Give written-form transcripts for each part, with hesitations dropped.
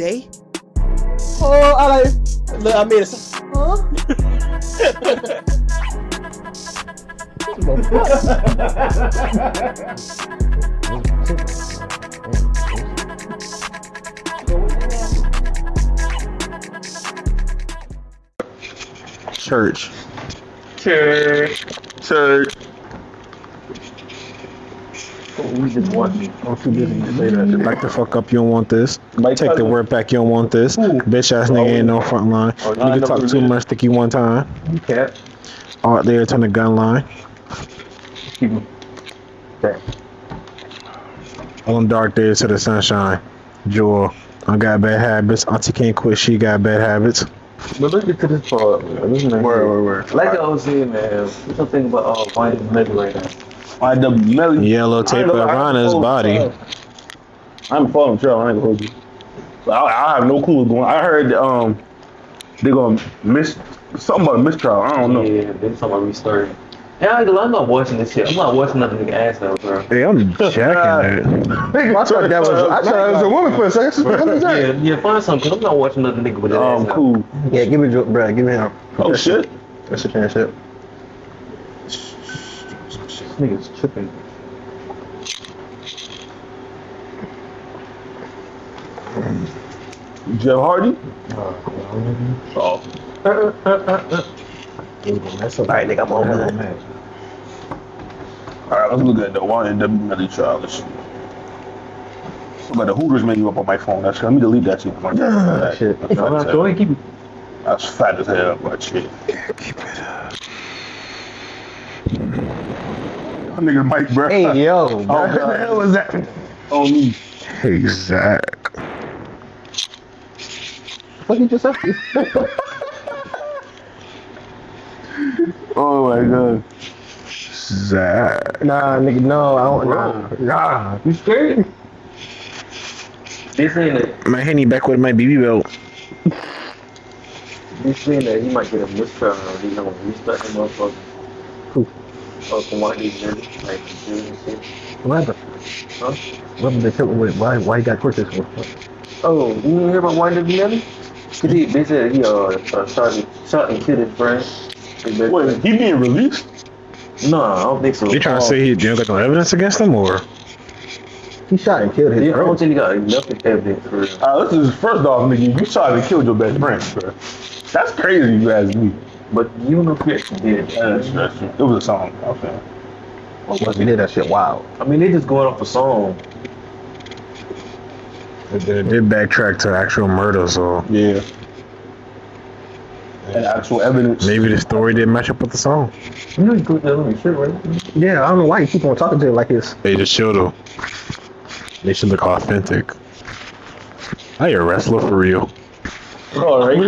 day? Oh, I like. Look, I made it. Huh? Church. We just want me. I'm too busy to say that. Back the fuck up, you don't want this. Take the word back, you don't want this. Bitch ass nigga ain't no front line. Nigga talk too much, stick you one time. You can't. Out there, turn the gun line. All them dark days to the sunshine. Jewel, I got bad habits. Auntie can't quit, she got bad habits. But look at this part, man. This man Word. like I was saying, man. What you think about Wayne Melly right now? Yellow tape around his body. I'm following trail. I ain't gonna hold you. I have no clue what's going on. I heard they're gonna miss something about a mistrial. I don't know. Yeah, then somebody restarted. Yeah, I'm not watching this shit. I'm not watching nothing nigga ass now, bro. Hey, I'm checking it. I thought that was a woman for a second. Yeah, find something, cause I'm not watching nothing nigga with his ass now. Cool. Yeah, give me, bro. Give me him. Oh shit. That's the kind of shit. This nigga's tripping. Jeff Hardy. Oh. That's alright, nigga. I'm over that. All right, let's look at the YNW Melly trial. Let's see. I got the Hooters menu up on my phone. Let me delete that shit. Shit. Go ahead, keep it. That's fat as hell, but shit. Keep it up. That nigga Mike, bro. Hey, yo. Oh, what the hell was that? On me. Hey, Zach. What you just said? Oh my god. Zach. Nah, nigga, no. I don't. Nah. You scared? They saying that. My Henny back with my BB belt. They saying that he might get a mistrial. He's gonna restart the motherfucker. Who? From what he's doing, like doing and shit. What happened? Huh? What happened to tell me why he got tortured for? Oh, you didn't hear about YNW Melly? They said he shot and killed his friend. Wait, he being released? No, I don't think so. They trying to say he don't got no evidence against him, or? He shot and killed his I don't girl. think he got enough evidence for real. This is first off, nigga, you shot and killed your best friend, bro. That's crazy, you ask me. But you know who actually did it. That's true. It was a song. Okay. Once he did that shit, wow. I mean, they just going off a song. They did backtrack to actual murder, so Yeah. And actual evidence. maybe the story didn't match up with the song. You know you put that on your shit, right? Yeah, I don't know why you keep on talking to him like this. They just should have. They should look authentic. Now you're a wrestler for real. All right.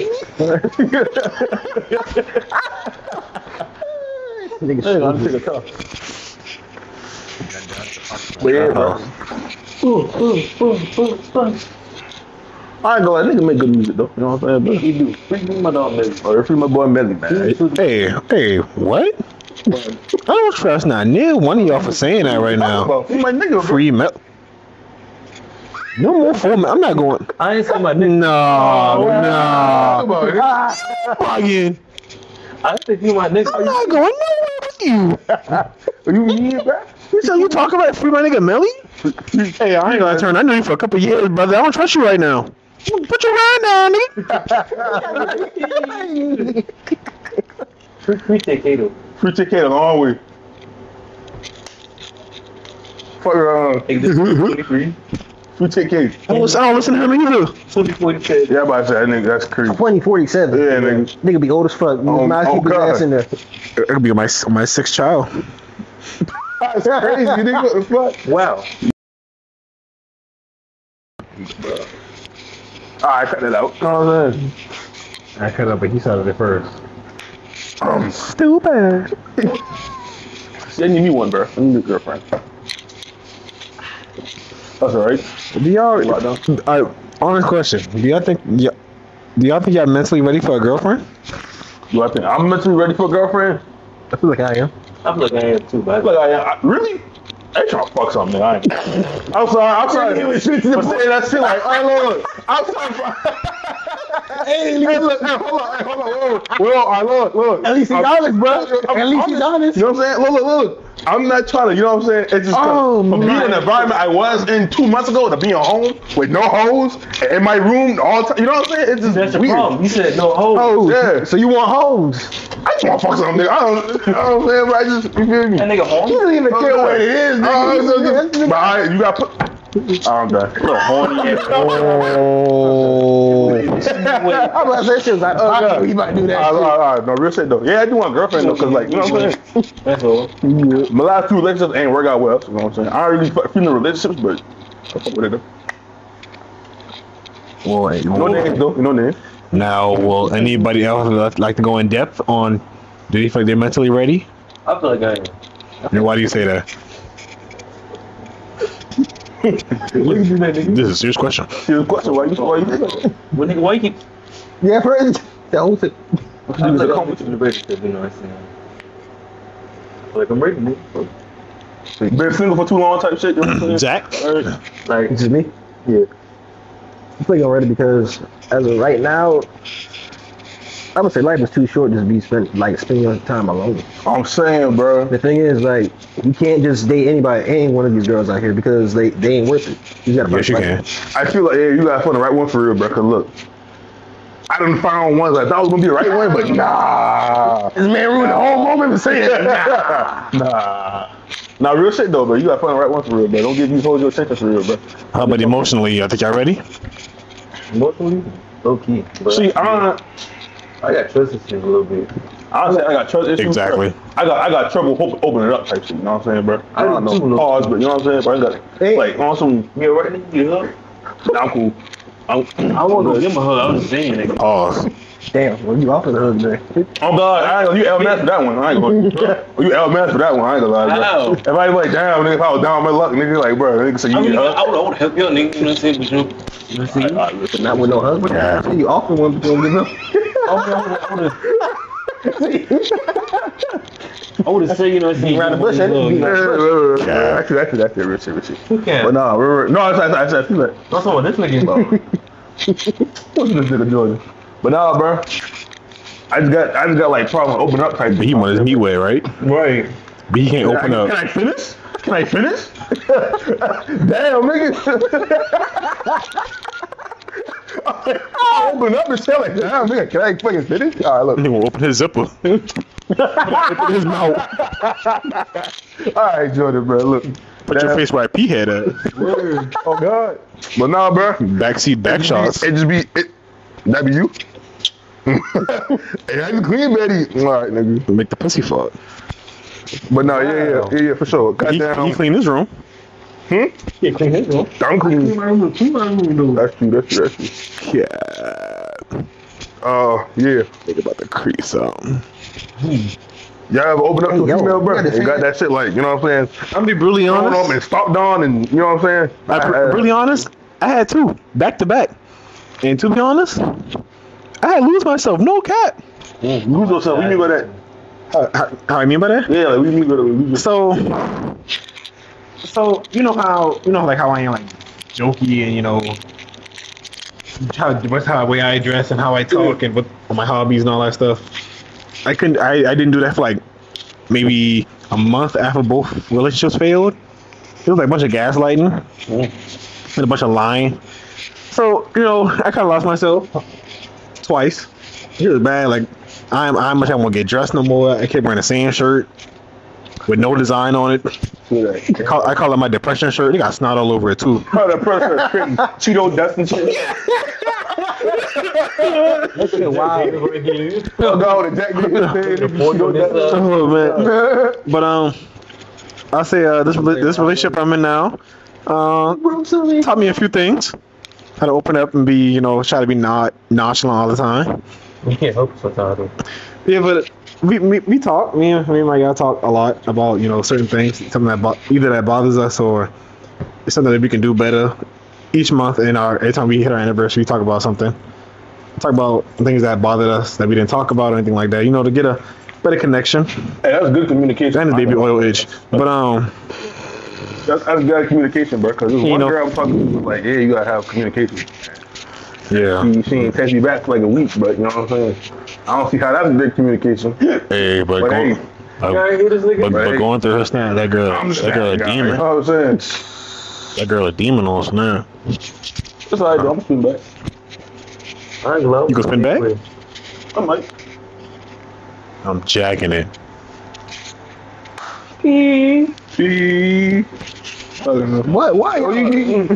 Nigga, Hey, I'll take a cup. But yeah, bro. I ain't gonna let nigga make good music though. You know what I'm saying, bro? He do. Free my dog Melly. Oh, free my boy Melly, man. Hey, what? I don't trust not near one of y'all for saying that right now. Free my nigga, bro. Free milk. No more for me. I'm not going. I ain't saying my nigga. No. Bugging. I think you my nigga. I'm not going nowhere with you. You mean, bro? You talking about free my nigga Melly? Hey, I ain't gonna turn. I know you for a couple years, brother. I don't trust you right now. Put your hand down, nigga. Free Kato. Free ticket a long way. For Hey, this is 23. free ticket. I don't listen to him either. 2047. Yeah, I'm about to say that nigga, that's crazy. 2047. Yeah, nigga. Nigga be old as fuck. Might keep his God. ass in there. It could be my sixth child. That's crazy, nigga. What the fuck? Wow. Alright, cut that out. You know what I'm saying? I cut up, but he started it first. Stupid. Send me one, bro. I need a girlfriend. That's alright. Do y'all? Honest question. Do y'all think y'all mentally ready for a girlfriend? Do I think I'm mentally ready for a girlfriend? I feel like I am. I feel like I am too, but Like, really? ain't trying to fuck something, nigga. I'm sorry. For saying that shit like, hey, look, I'm sorry. Hey, look, hold on. Well, look. At least he's honest, bro. At least he's honest. You know what I'm saying? Look. I'm not trying to, you know what I'm saying? It's just from being in the environment I was in 2 months ago to being home with no hoes in my room all the time. You know what I'm saying? It's just That's the weird. problem. You said no hoes. Oh, Yeah. So you want hoes? I just want to fuck something, nigga. I don't know what I'm saying, but I just, you feel me? That nigga home. You don't even care what it is, nigga. But you got to put. I'm done. Little horny ass. Oh. I'm about to say shit was like, oh, we about to do that shit. All right. No, real shit though. Yeah, I do want a girlfriend though, cause like, you know what I'm saying? That's all. My last 2 relationships ain't work out well, you know what I'm saying? I don't really feel in relationships, but I fuck with it though. Well, No names though, no names. now, will anybody else like to go in depth on? Do you feel like they're mentally ready? I feel like I am. And why do you say that? This is a serious question. Serious question, why you say that? Well, nigga, why you keep? Yeah, friends. That was it. I feel like I'm with you in the relationship, you know what I'm saying? Like I'm ready, nigga. Been single for too long type shit, you know what I'm saying? Zach? Like, It's just me. Yeah. I think I'm ready because as of right now, I would say life is too short to be spending your time alone. I'm saying, bro. The thing is, like, you can't just date any one of these girls out here because they ain't worth it. You gotta Yes, you find can. I feel like, yeah, you gotta find the right one for real, bro, cause look. I done found ones I thought was gonna be the right one, but nah. This man ruined the whole moment for saying Nah, real shit though, bro. You gotta find the right one for real, bro. Don't give these hoes your attention for real, bro. How about emotionally? I think y'all ready? emotionally, low key. But See, I got trust issues a little bit. honestly, I got trust issues. Exactly. Bro. I got trouble opening it up type shit. You know what I'm saying, bro? I don't do too, know low pause, key. but you know what I'm saying, bro. I got Hey. like on some. Yeah, right, nigga, you know? I'm cool. I won't go give him a hug. I was just saying, nigga. Pause. Damn, well, you off of the hood, man. Oh God, I ain't gonna, you L man for that one. I ain't gonna. You L man for that one. I ain't gonna lie, bro. How? Everybody like, damn, nigga, if I was down on my luck, nigga, like, bro, nigga, say you I mean, get I up. would help you, nigga. You know what I'm saying? But you know what I'm saying? Not with no husband. Yeah. You offer one, but you don't give up. I would have said, you know what I'm saying? Around the bush, ain't it? Beat around the bush. Yeah, actually, that's it, Richie. Who can? But nah, no, I feel that. That's what this nigga about. What's this nigga doing? But nah, bro. I just got like problem open up type. But he wanted his meat way, right? Right. But he can't open up. Can I finish? Damn, nigga. Open up and tell like, damn, nigga, can I fucking finish? All right, look. He won't open his zipper. Open his mouth. All right, Jordan, bro. Look. Put your face where I pee head at. Oh God. But nah, bro. Backseat back shots. It just be it. That be you. Hey, I can clean, Betty. All right, nigga. Make the pussy fart. But no, yeah, for sure. Cut He down. clean his room. Yeah, clean his room. I'm clean. Clean my room, though. That's true. Yeah. Yeah. Think about the crease out. Y'all ever open up to a Yo, female, bro? you gotta And got say that shit like, you know what I'm saying? I'm be brutally Thrown up honest. and stopped on and, you know what I'm saying? Brutally honest. I had 2 back to back, and to be honest, I had to lose myself. No cap. Lose yourself. We mean by that. How I mean by that? Yeah, like we mean by that. So you know how I am like jokey and you know what's how the way I dress and how I talk and what my hobbies and all that stuff. I didn't do that for like maybe a month after both relationships failed. It was like a bunch of gaslighting and a bunch of lying. So you know I kind of lost myself twice. It was bad. Like I much I won't get dressed no more. I kept wearing a sand shirt with no design on it. I call it my depression shirt. It got snot all over it too. Oh, that person is crazy. Cheeto dust and shit. That shit wild. Oh, God, the Jack Nicholson. Cheeto dust. Oh man. But I say this relationship I'm in now taught me a few things. How to open up and be, you know, try to be not nonchalant all the time. You can't help it sometimes, though. Yeah, but we talk. Me and my guy talk a lot about, you know, certain things. Something that either that bothers us or it's something that we can do better. Each month and every time we hit our anniversary, we talk about something. Talk about things that bothered us that we didn't talk about or anything like that. You know, to get a better connection. Hey, that's good communication. And the baby oil itch. But That's good communication, bro. Because this You one know. girl I'm talking to was like, yeah, you gotta have communication. Yeah. She ain't text me back for like a week, but you know what I'm saying? I don't see how that's good communication. Hey, but But going, hey, I hear this nigga. but going through her snap, that girl I'm a just You demon. know what I'm saying? That girl a demon on snap. That's all right, though. I'm spin back. I ain't love You gonna spin back? I might. I'm jacking it. She. What? Why? Oh, you.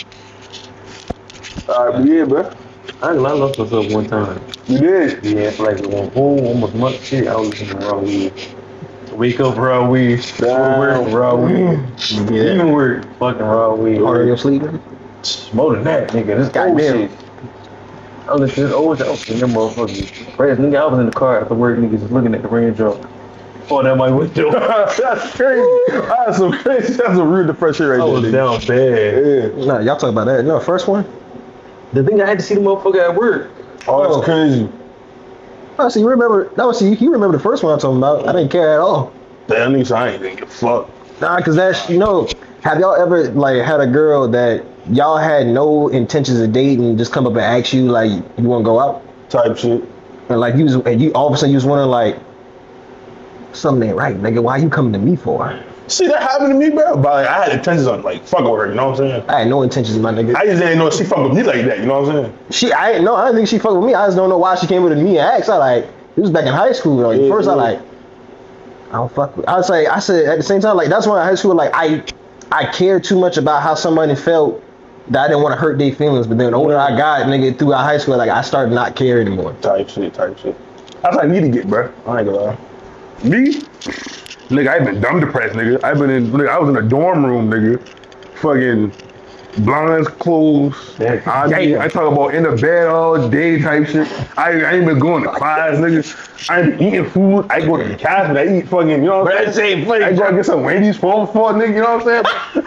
Alright, but yeah, bro. I lost myself one time. You did. Yeah, for like a whole almost month. Shit, I was listening to raw weed. Wake up raw weed. Damn. Raw weed. Yeah. Even work fucking raw weed. Harder in your sleep, nigga? More than that, nigga. This guy Goddamn. shit. I was listening to this old shit. I was thinking, them motherfuckers. Right, nigga, I was in the car after work, niggas just looking at the Range Rover. Oh, that my window. That's crazy. That's some crazy. That's some real depression right I there. was nigga. down bad. Yeah. Nah, y'all talk about that. No, first one. The thing I had to see the motherfucker at work. Oh, that's crazy. Oh, see, you remember? That was see. You remember the first one I'm talking about? I didn't care at all. Damn, nigga, I ain't gonna give a fuck. Nah, cause that's Have y'all ever like had a girl that y'all had no intentions of dating just come up and ask you like you want to go out Type shit. and like you all of a sudden you was wondering like something ain't right, nigga. Why you coming to me for? See, that happened to me, bro. But like, I had intentions on like fucking with her. You know what I'm saying? I had no intentions, my nigga. I just didn't know she fuck with me like that. You know what I'm saying? I didn't think she fucked with me. I just don't know why she came with me and asked. I like it was back in high school. Like Yeah, first yeah. I like I don't fuck with. I said at the same time like that's when I high school like I cared too much about how somebody felt that I didn't want to hurt their feelings. But then the older I got, nigga, throughout high school, like I started not caring anymore. Type shit. That's what I need to get, bro. I ain't gonna lie. Me, nigga, I've been dumb depressed, nigga. I was in a dorm room, nigga. Fucking blinds closed. I talk about in the bed all day type shit. I ain't been going to class, nigga. I ain't been eating food. I go to the cafe. I eat fucking, you know what I'm saying? I go get some Wendy's 4 nigga, you know what I'm saying?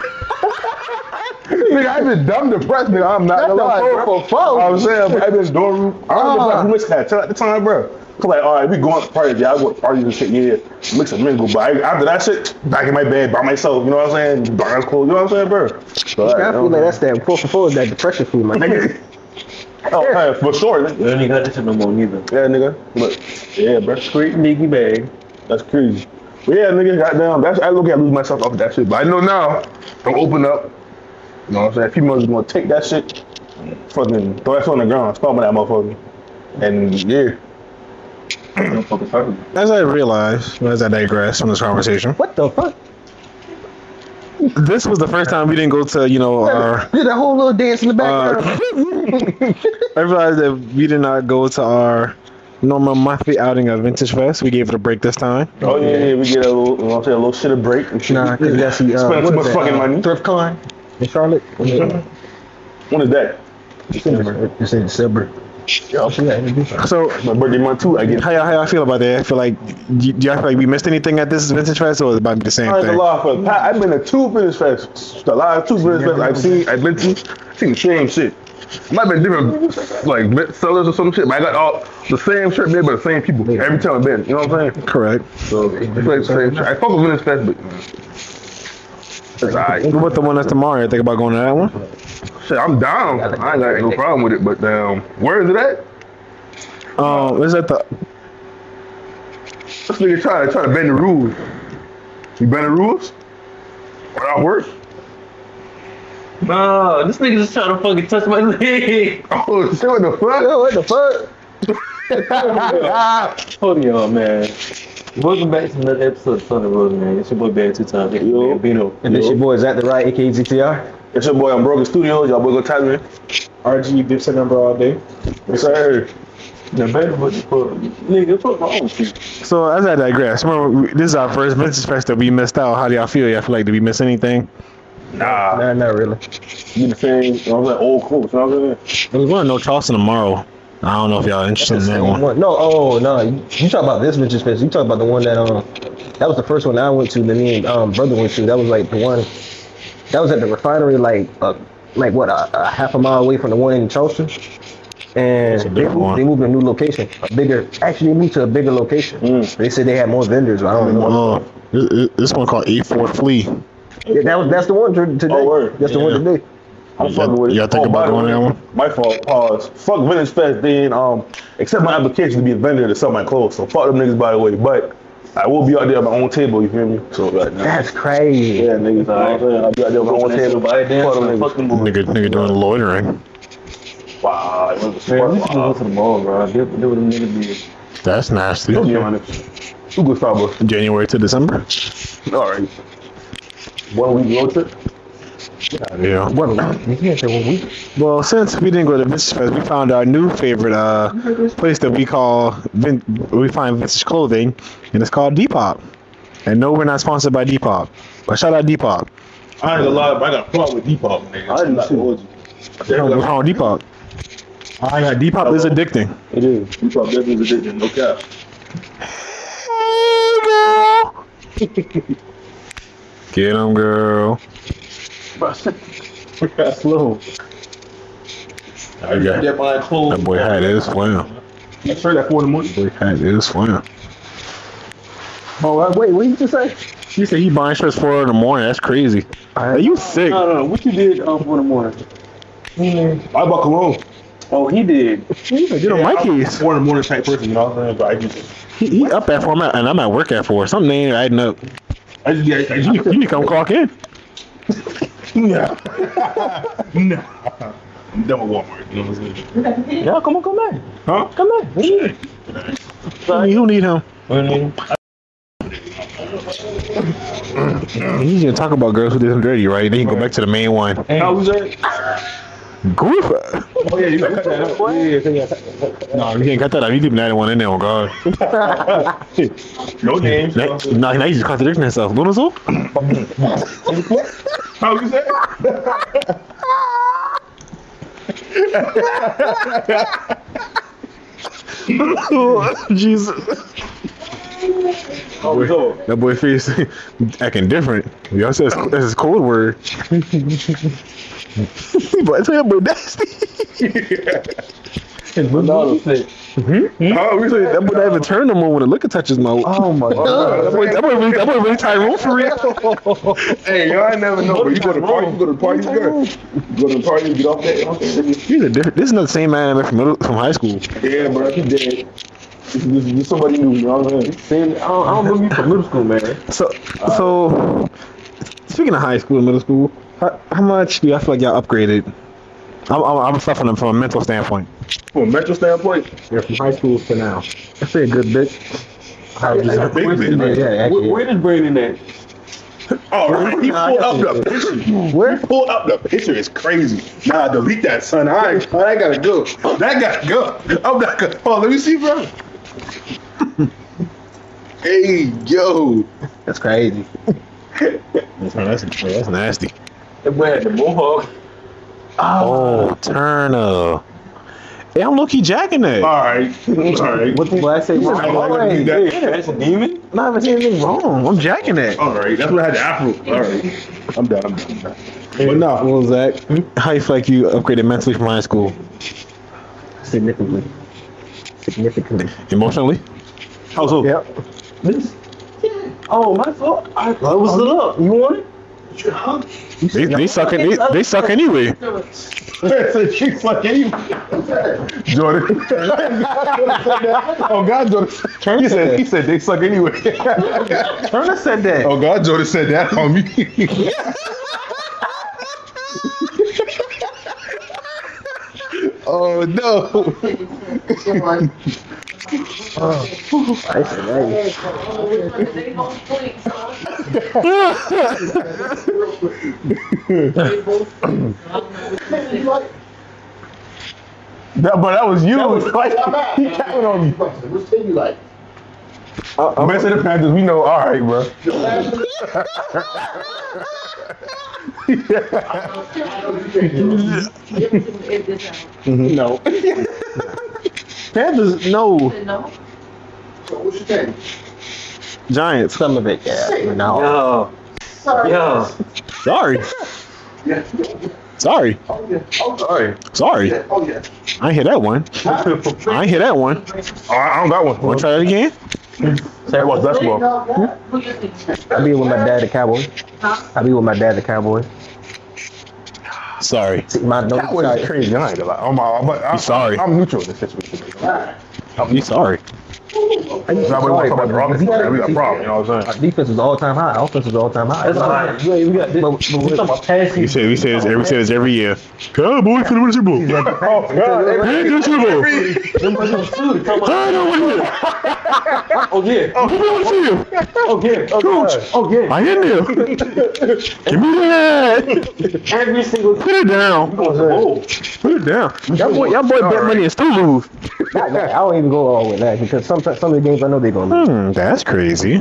Nigga, I've been dumb depressed, nigga. I'm not gonna lie, bro. I'm saying, I've been dorm room. I don't know if you missed that till at the time, bro. Cause like, all right, we going to parties, yeah, I go to parties and shit, yeah, mix and mingle. But after that shit, back in my bed by myself, you know what I'm saying? Blinds closed, you know what I'm saying, bro? So, I feel like that's that 4 for 4 is that depression food, my nigga. Oh, yeah, for sure, nigga. You ain't got this shit no more neither. Yeah, nigga. But yeah, bro. Straight Nicky bag. That's crazy. But yeah, nigga, goddamn, I look at lose myself off of that shit. But I know now, don't open up. You know what I'm saying? Females gonna take that shit, fucking throw that shit on the ground, stomp on that motherfucker. And yeah. Motherfuckers hurt. As I realized, as I digress from this conversation, What the fuck? this was the first time we didn't go to, our. Did that whole little dance in the background. I realized that we did not go to our normal monthly outing of Vintage Fest. We gave it a break this time. Oh yeah, we get a little, you know what I'm saying, a little shit of break and shit. Nah, cause that's the Spend too much fucking money. Thrift Con in Charlotte. When is that? December. It's in December. Yeah, So, my birthday month too, I get. how y'all feel about that? I feel like, do y'all feel like we missed anything at this Vintage Fest, or is it about to be the same I ain't thing? gonna lie, for the past, I've been to 2 Vintage Fests. The last 2 Vintage Fests I've been to, seen the same shit. Might have been different, like, sellers or some shit, but I got all the same shirt made by the same people every time I've been. You know what I'm saying? Correct. So, it's like the same shit. I fuck with Vintage Fest, but it's alright. What about the one that's tomorrow? You think about going to that one? Shit, I'm down. I ain't got no problem with it, but where is it at? Is that the? This nigga try to bend the rules. You bend the rules? Without work? Nah, this nigga just trying to fucking touch my leg. Oh shit, what the fuck? Yo, what the fuck? Hold on, man. Welcome back to another episode of Thunder Road, man. It's your boy Bad 2 Times. Yo. Bino. And this your boy is at the right, aka ZTR. It's your boy on Broken Studios. Y'all boy go tap me. RG Bipson number all day. Yes, sir. The better what the fuck. Nigga, fuck wrong with you? So as I digress, remember this is our first Vintage Fest that we missed out. How do y'all feel? Y'all feel like did we miss anything? Nah. Nah, not really. You the same, you know what I'm saying? Old clothes, you know what I'm saying? There's one no Charleston tomorrow. I don't know if y'all interested in that one. No, oh no, you talk about this Vintage Fest. You talk about the one that that was the first one that I went to. That me and brother went to. That was like the one. That was at the refinery, like what a half a mile away from the one in Charleston. And they moved to a new location, Actually, they moved to a bigger location. They said they had more vendors, but I don't know. This one called A4 Flea. Yeah, that's the one today. Oh, word. That's the one today. I'm fucking with it. Y'all think about by the going way, that one? My fault. Pause. Fuck Vintage Fest. They ain't accept my application to be a vendor to sell my clothes. So fuck them niggas, by the way. But I will be out there at my own table. You feel me? So right now. That's crazy. Yeah, niggas. I'll be out there at my own table. Buy Fuck them niggas. fucking movie. Nigga doing loitering. Wow. Man, we should go to the mall, bro. Do what them niggas did. That's nasty. Don't be honest. Who good Starbucks? January to December. All right. 1 week road trip. Yeah. What? You can't say 1 week. Well, since we didn't go to Vintage Fest, we found our new favorite place that we find vintage clothing, and it's called Depop. And no, we're not sponsored by Depop. But shout out Depop. I ain't gonna lie, but I got a problem with Depop, nigga. I didn't see What's wrong with Depop? Depop is addicting. It is. Depop definitely is addicting. No cap. Get 'em, girl. Slow. That buying clothes. That boy hat is slam. I heard that 4 in the morning. Boy hat is slam. Oh, wait, what did you just say? She said he buying shirts 4 in the morning. That's crazy. Are you sick? No. What you did for the morning? I bought cologne. Oh, he did. Get on my keys. 4 in the morning type person, you know what I'm saying? But I just, He up at 4, and I'm at work at 4. Something ain't adding up. you You need to come clock in. nah. Nah. I'm done with Walmart, you know what I'm saying? Yeah, come back. Huh? Come back. You don't need him. He's gonna talk about girls who did him dirty, right? Then he go back to the main one. How was that? Goofa. Oh, yeah, you got cut that out. No, you can't cut that out. You leaving that one in there, oh God. No names. Now he's just contradicting himself. Lunazo? How was that? Oh, Jesus. That boy face acting different. Y'all said that's his code word. But I tell you, boy, nasty. How was that? That boy not even turn no more when the liquor touches my. Oh my God. That boy really Tyrone for real. Hey, y'all ain't never know, but you go to the party, girl. You go to the party, get off that. He's a different. This is not the same man I met from high school. Yeah, bro, he dead. This is somebody new, you know what I'm saying? I don't remember you from middle school, man. So speaking of high school and middle school, how much do y'all feel like y'all upgraded? I'm suffering from a mental standpoint. From a mental standpoint, Yeah, from high school to now. I say a good bit. it's a big bit. Yeah, actually. Where is Brandon at? Oh, right. He pulled up the picture. Where he pulled up the picture is crazy. Nah, delete that, son. That gotta go. That gotta go. I'm not gonna. Oh, let me see, bro. Hey, yo. That's crazy. That's nasty. That boy had the mohawk. Oh, Turner. Hey, I'm low-key jacking that. All right. What I say wrong? Hey, That's a demon? I'm not even saying anything wrong. I'm jacking that. all right. That's what I had the afro. All right. I'm done. But no, well, Zach, how you feel like you upgraded mentally from high school? Significantly. Emotionally? How so? Yep. Oh, my fault. What's it up? You want it? They suck. They suck anyway. She fuck anyway. Jordan. Oh God, Jordan. He said they suck anyway. Turner said that. Oh God, Jordan said that on me. Oh no. I said that. That was you. He counted on me. Which team you like? Best of the Panthers, we know. All right, bro. No. Panthers, no. So what's your team? Giants. Some of it, yeah. No. Yo. Sorry. Yo. Sorry. Sorry. Oh yeah. Oh Sorry. Sorry. yeah. Oh yeah. I ain't hear that one. I ain't hear that one. Oh, I don't got one. Want to try that again? I watch basketball. I be with my dad, the Cowboy. I be with my dad, the Cowboy. Sorry. My no, That was crazy. I ain't gonna lie. I'm sorry. I'm neutral in this situation. You sorry. Nobody wants to talk about the wrong defense. We got a problem. You know what I'm Our saying? defense is all time high. Offense is all time high. That's alright. We got this. We talking about passing. We say this every year. Cowboys for the Super Bowl. Oh God! Hey, the Super Bowl. Them boys gonna sue to talk I about. don't want to Oh yeah. Oh, Oh yeah. Coach. Oh yeah. I in there. Give me that. Every single. Put it down. Oh. Put it down. Y'all boy bet money and still lose. I don't even go all with that because some of the games I know they're gonna lose. That's crazy.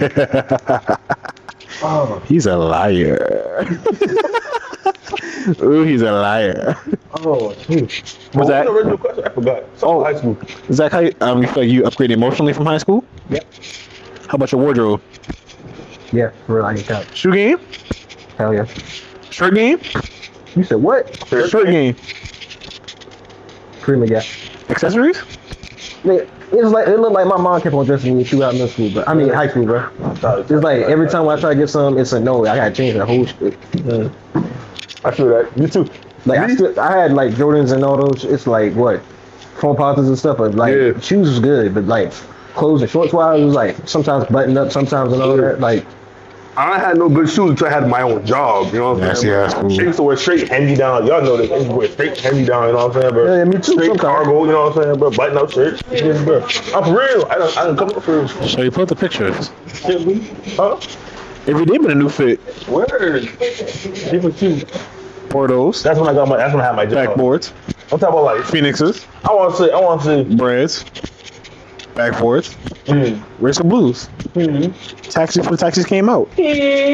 He's a liar. Ooh, he's a liar. Oh, shoot. Was that? the original question? I forgot. Oh. High school. Zach, how you feel like you upgraded emotionally from high school? Yep. How about your wardrobe? Yeah, for real, I can count. Shoe game? Hell yeah. Shirt game? You said what? Shirt game. Pretty much, yeah. Accessories? Yeah, it looked like my mom kept on dressing me throughout middle school, but I mean high school, bro. It's like every time I try to get some, it's a no. I gotta change the whole shit. I feel that. You too. Like I had like Jordans and all those. It's like what, foam positives and stuff. But like Yeah. shoes was good, but like clothes and shorts wise, it was like sometimes buttoned up, sometimes and all that. Like I ain't had no good shoes until I had my own job. You know what I'm saying? Yeah, that's cool. I used to wear straight hand me down. Y'all know this. I used to wear straight hand me down. You know what I'm saying, bro? Yeah, me too, Straight sometimes. cargo. You know what I'm saying, bro? Button up shirts. Yeah, bro. I'm for real. I don't come up for So you put the pictures. huh? Every day been a new fit. Word. Different shoes. Or those. That's when I got my. That's when I had my job. Backboards. I'm talking about like. Phoenixes. I want to say. Breads. Backboards. Where's the blues? Taxi for the taxis came out. Nah,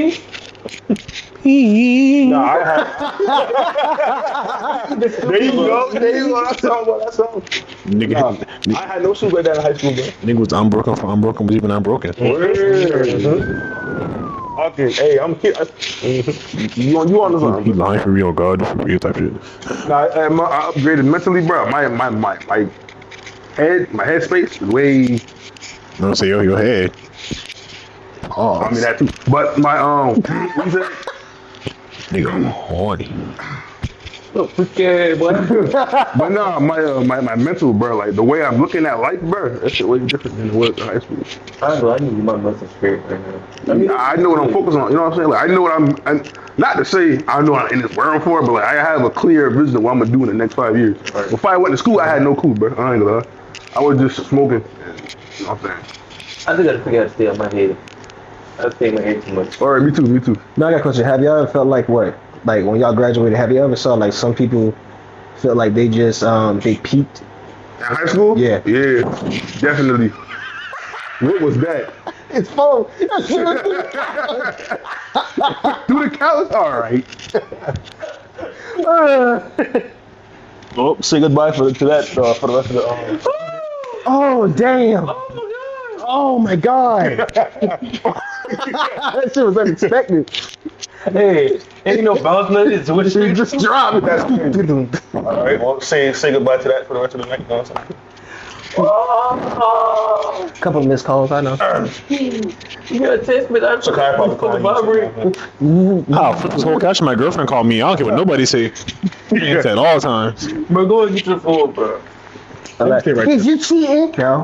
I had. There you go. There you go. That's all. That's all. Nigga, I had no shoes like that in high school, bro. nigga was unbroken was even unbroken. Okay, hey, I'm a kid. You on the He phone? lying for real, God, for real type shit. Nah, I upgraded mentally, bro. My head space is way. Don't say your head. Oh, I mean that too. But my what you said? nigga, I'm horny. But nah, my mental, bro. Like the way I'm looking at life, bro. That shit way different than it was in high school. I need my mental spirit right now. I mean, I know what I'm focused on. You know what I'm saying? Like I know what I'm not to say I know what I'm in this world for, but like I have a clear vision of what I'm gonna do in the next 5 years. Right. Before I went to school, I had no clue, bro. I ain't gonna lie. I was just smoking. You know what I'm saying? I think I gotta figure out to stay on my head. I stay in my head too much. All right, me too. now I got a question. Have y'all ever felt like what? Like when y'all graduated, have you ever saw like some people feel like they just they peaked? In high school? Yeah. Yeah, definitely. What was that? It's phone. Through the couch? All right. Well, say goodbye to that for the rest of the. Oh damn! Oh my god! That shit was unexpected. Hey, ain't no bounce nothing. It's what She just dropped. That's all right. Well, say goodbye to that for the rest of the night. You know what I'm saying? Oh, Couple of missed calls, I know. you gotta text me that. So can I probably call you? vibrate. Oh, flip this whole couch. My girlfriend called me. I don't care what nobody say. It's at all times. Bro, go and get your phone, bro. Okay, right Is you cheating? No.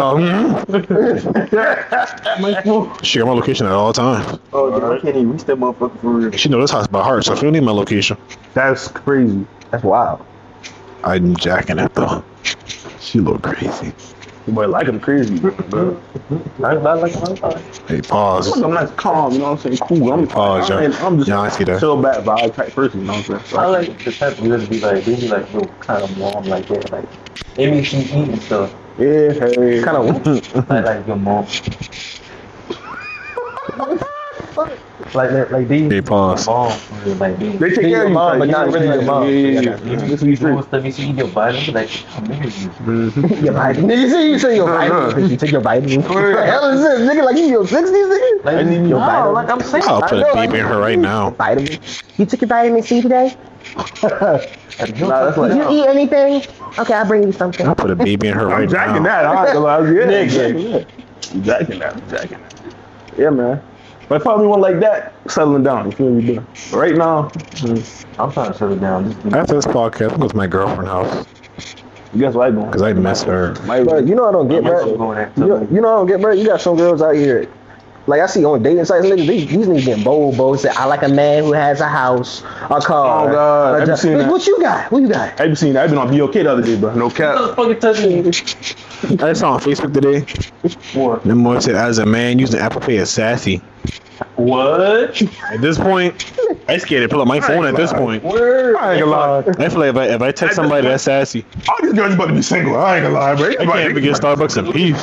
She got my location at all times. Oh, dude, I can't even reach that motherfucker for real. She know this house by heart, so if you don't need my location, That's crazy. That's wild. I'm jacking it though. She look crazy. You might like him crazy, bro. I like him. Hey, pause. I'm nice, calm. You know what I'm saying? Cool. I'm Pause, John. I'm just Yeah, I see that. chill back vibe type person. You know what I'm saying? So I like the type of girls to be like, they be like, real kind of mom like that. Like, they make you eat and stuff. yeah, hey. Kind of. Like your mom. Like these. Hey, pause. Mom, like these. They take Be care your of you, mom, like, but you not know, really your mom. Yeah. This is You true. doing stuff, you see your vitamins, like, I'm married you. Your vitamins. Nigga, say you say your vitamins. You take your vitamins. What the hell is this? Nigga, like you in your 60s, nigga? Like, your no, vitamins. like I'm saying. I'll I put know, a baby in her right now. Vitamins. You took your vitamin C today? Nah, that's like, Did you eat anything? Okay, I'll bring you something. I'll put a baby in her I'm right jacking now. that. I ain't gonna lie. Yeah, Nigga. I'm jacking that. Yeah, man. But if I me one like that, settling down. You feel me, bro? But right now, I'm trying to shut it down. After this podcast, I'm going to my girlfriend's house guess what I doing? because I miss her. Bro, you know I don't get, bro. You know I don't get, bro. You got some girls out here, like I see on dating sites, niggas, these niggas getting bold. Say I like a man who has a house, a car. Oh, God. a Have you job. seen Bitch, that? What you got? What you got? I've seen that. I've been on BOK the other day, bro. No cap. Motherfucking touching me. I saw on Facebook today. What? Them boy said, as a man using Apple Pay is sassy. What? At this point, I scared to pull up my phone at this point. Word. I ain't gonna lie. I feel like if I text somebody that's sassy, All these girls about to be single. I ain't gonna lie, bro. I can't even get Starbucks in peace.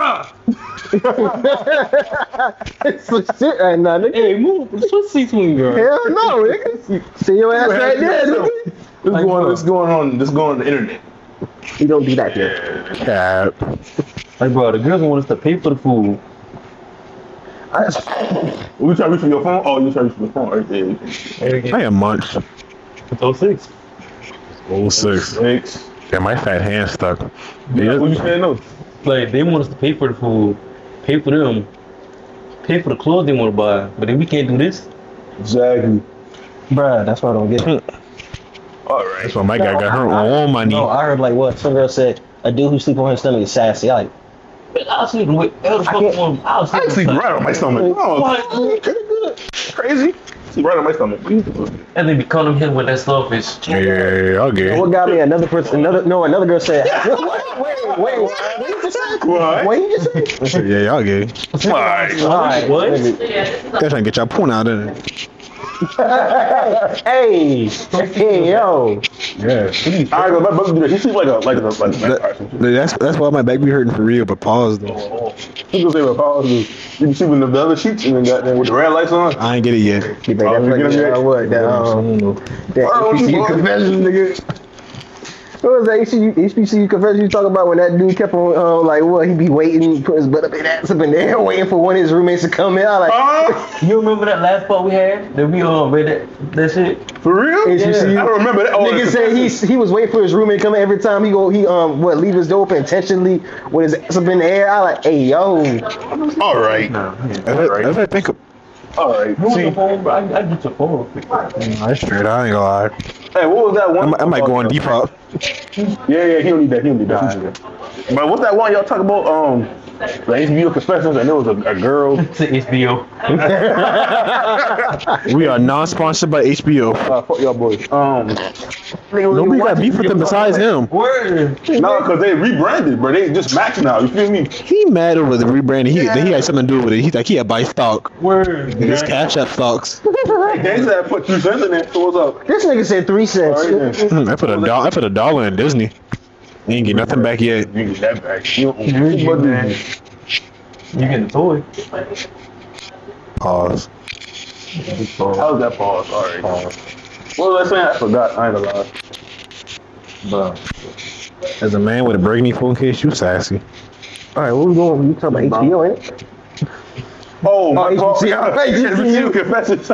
It's some shit right now, nigga. Hey, move. Switch seats with me, girl. Hell no, nigga. See your ass right there, nigga. This going on the internet. You don't do that here. Yeah. Like, bro, the girls want us to pay for the food. You try to reach for your phone? Oh, you try to reach for your phone right there. I am much. Those 6. 06. Six. Yeah, my fat hand stuck. Yeah, who you saying no? Like, they want us to pay for the food, pay for them, pay for the clothes they want to buy. But then we can't do this. Exactly. Bruh, that's what I don't get. All right. That's why my guy got her own money. No, I heard like what some girl said. A dude who sleep on his stomach is sassy. I like. I'll sleep with can't- I'll I sleep with right on my stomach. Oh, What? crazy. Sleep right on my stomach. And they be coming here with that starfish. Yeah, okay. What got me? Another person. Another girl said. Wait. What you just said? What? What you just said? Yeah, y'all gay. Alright. Alright. What? They're trying to get y'all point out of it. Hey, yo. Yeah. I ain't gonna let brother do that. He sleep like a That's why my back be hurting for real, but pause though. He gonna say what Paul do. You can see when the other sheets and then got there with the red lights on. I ain't get it yet. You think that's like what? That HBCU confession, nigga. What was that HBCU confession you talking about when that dude kept on like what he be waiting, put his butt up in ass up in there, waiting for one of his roommates to come in. I like You remember that last part we had? That we read that shit? For real? HBCU. I don't remember that. Oh, Nigga said he was waiting for his roommate to come in every time he leave his door open intentionally with his ass up in the air. I like, hey yo, all right. As I think of, All right. You want See, your phone, bro? I get your phone real quick. I straight, I ain't gonna lie. hey, what was that one? I might go on Depop. Yeah, he don't need that. He don't need that. But what's that one y'all talk about? The HBO confessions, and there was a girl. It's HBO. We are non-sponsored by HBO. Fuck y'all boys. Nobody got beef with them besides him. Word. No, because they rebranded, bro. They just Max now. You feel me? He mad over the rebranding. He had something to do with it. He like he had buy stock. Word. His Cash App stocks. They said I put 3 cents in it. So what's up? this nigga said 3 cents. All right, then. I put a dollar in Disney. He ain't get nothing back yet. You get that back. You You get the toy. Pause. How was that pause? All right. What was I saying? I forgot. I ain't gonna lie. Bro. As a man with a burgundy phone case, you sassy. All right, what we going? You talking about HBO, ain't it? Oh, my God. HBCU. confessions. I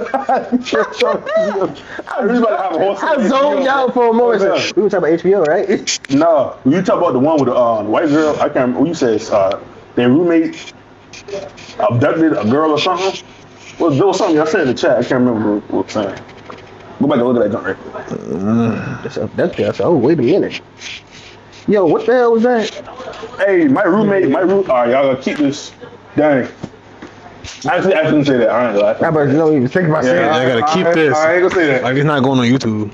really about to have a whole I zoned out for a moment. Yeah. We were talking about HBO, right? No, you talk about the one with the white girl. I can't remember. What you said their roommate abducted a girl or something. Well, there was something I said in the chat. I can't remember what was saying. Go back and look at that junk right quick. That's abducted. I said, oh, wait a minute. Yo, what the hell was that? Hey, my roommate. All right, y'all gotta keep this. Dang. Actually, I shouldn't say that. I ain't gonna lie. How about you don't even think about saying I that? gotta keep this. I ain't gonna say that. Like it's not going on YouTube.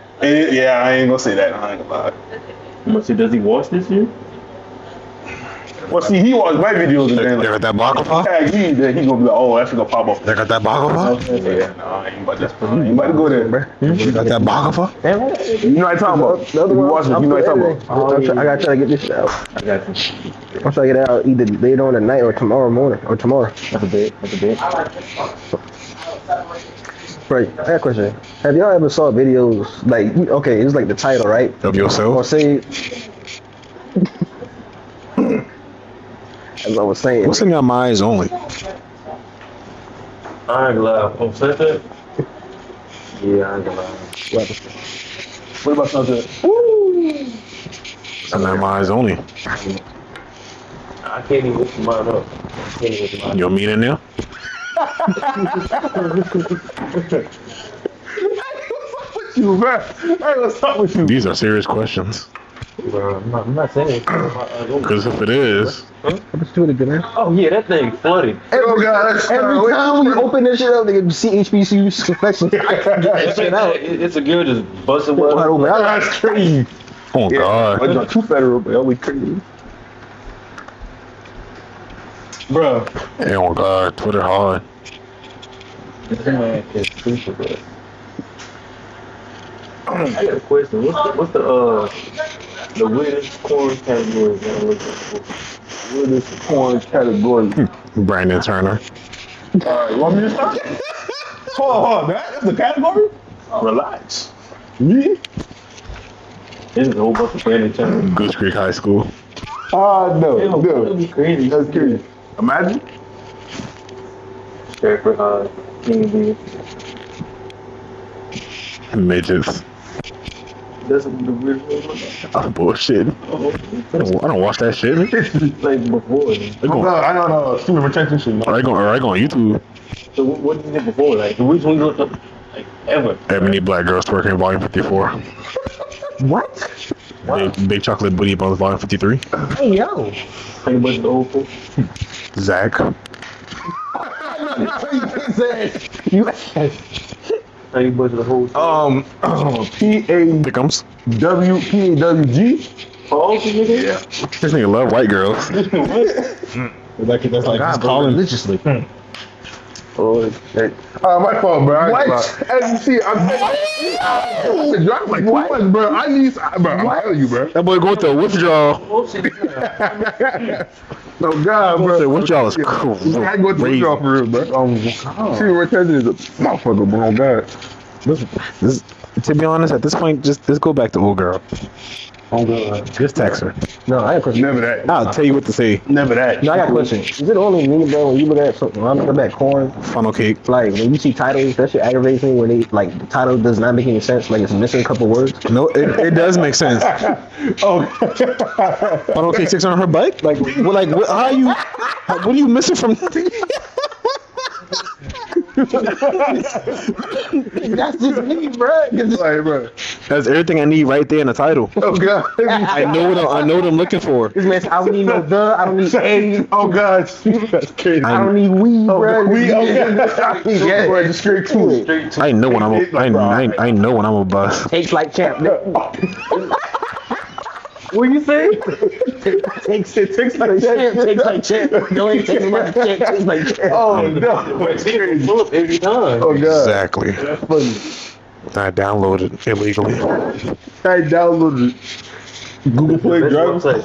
Yeah, I ain't gonna say that. I ain't gonna lie. So does he watch this year? Well, see, he watch my videos and then They got like, that baklava? tag me, then he gonna be like, oh, that's gonna pop up. They got that baklava? Yeah, nah, I ain't about to, I ain't about to go there, bro. You got that baklava? You know what I'm talking about? The other You one, watch it, you know what I'm talking about? I gotta try to get this shit out. I got you. I'm trying to get it out either later on tonight or tomorrow morning or tomorrow. That's a bit. That's a bit. Right. I got a question. Have y'all ever saw videos like okay, it's like the title, right? Of Or yourself? say as I was saying. What's in your minds only? I ain't gonna lie. On Snapchat? Yeah, I ain't gonna lie. What about something? What's in their minds only? I can't even lift mine up. I can't even lift mine Your meat in there? You, man. Hey, what's up with you? These are serious questions. Bro, I'm not saying it. Because if it is, Let's do it again, man. Oh, yeah, that thing flooded. Oh, God. Every time we open this shit up, they get CHBCU confessions. I can't get that shit out. It's a girl just busting Wide what open. That's crazy. oh God. I got 2 federal, but we crazy. Bro, Hey, oh God, Twitter hard. This man is stupid, bro. I got a question. What's the weirdest corn category that I'm looking for? what is the porn category? Brandon Turner. You want me to start? Hold on, man. That's the category? Relax. Me? There's a whole bunch of Brandon Turner. Goose Creek High School. No, That'd no. be crazy. That's crazy. Imagine. Stratford High, King B. Midgets. That's the weird one. Oh, bullshit. I don't watch that shit. Like before. They go, I know, student retention shit. or they go on YouTube. So what did you do before? Like which one you looked up? Like ever? Ebony Black Girls Twerking Volume 54. What? Big Chocolate Booty Bones Volume 53. Hey yo. Think about the old folks. Zach. You Think about the whole. Pickums. PAWG. Oh, nigga. Yeah. This nigga love white girls. That's like his calling. religiously. Oh, my fault, bro. What? As you see, I'm dropping like 2 months, bro. I need, bro. I'm telling you, bro. That boy going through a withdrawal. No, God, bro. Withdrawal is I go through crazy. y'all for real, bro. Student retention is a motherfucker, bro. Oh, God. This, to be honest, at this point, just go back to old girl. Oh, God. Just text her. No, I got a question. Never that. I'll tell you what to say. Never that. No, I got a question. Is it only me, bro, when you look at something, when I'm looking at corn, Funnel cake. like when you see titles, that shit aggravates me when they like the title does not make any sense, like it's missing a couple words. No, it does make sense. Oh, Funnel cake sits on her bike. Like what? How you? What are you missing from? That's just me, bro. like, bro. That's everything I need right there in the title. Oh, God. I know what I'm looking for. This man said, I don't need no the, I don't need a, Oh, God. That's crazy. I don't need we, bro. We, okay. Yeah. Bro, just straight to it. Straight to I know when I know when I'm a bust. Takes like champ. what you say? Takes like champ. Takes like champ. No, ain't taking like champ. Takes like champ. Oh, no. That's crazy. Pull up every time. Oh, God. Exactly. That's funny. I downloaded illegally. I downloaded Google Play Best Drive. website.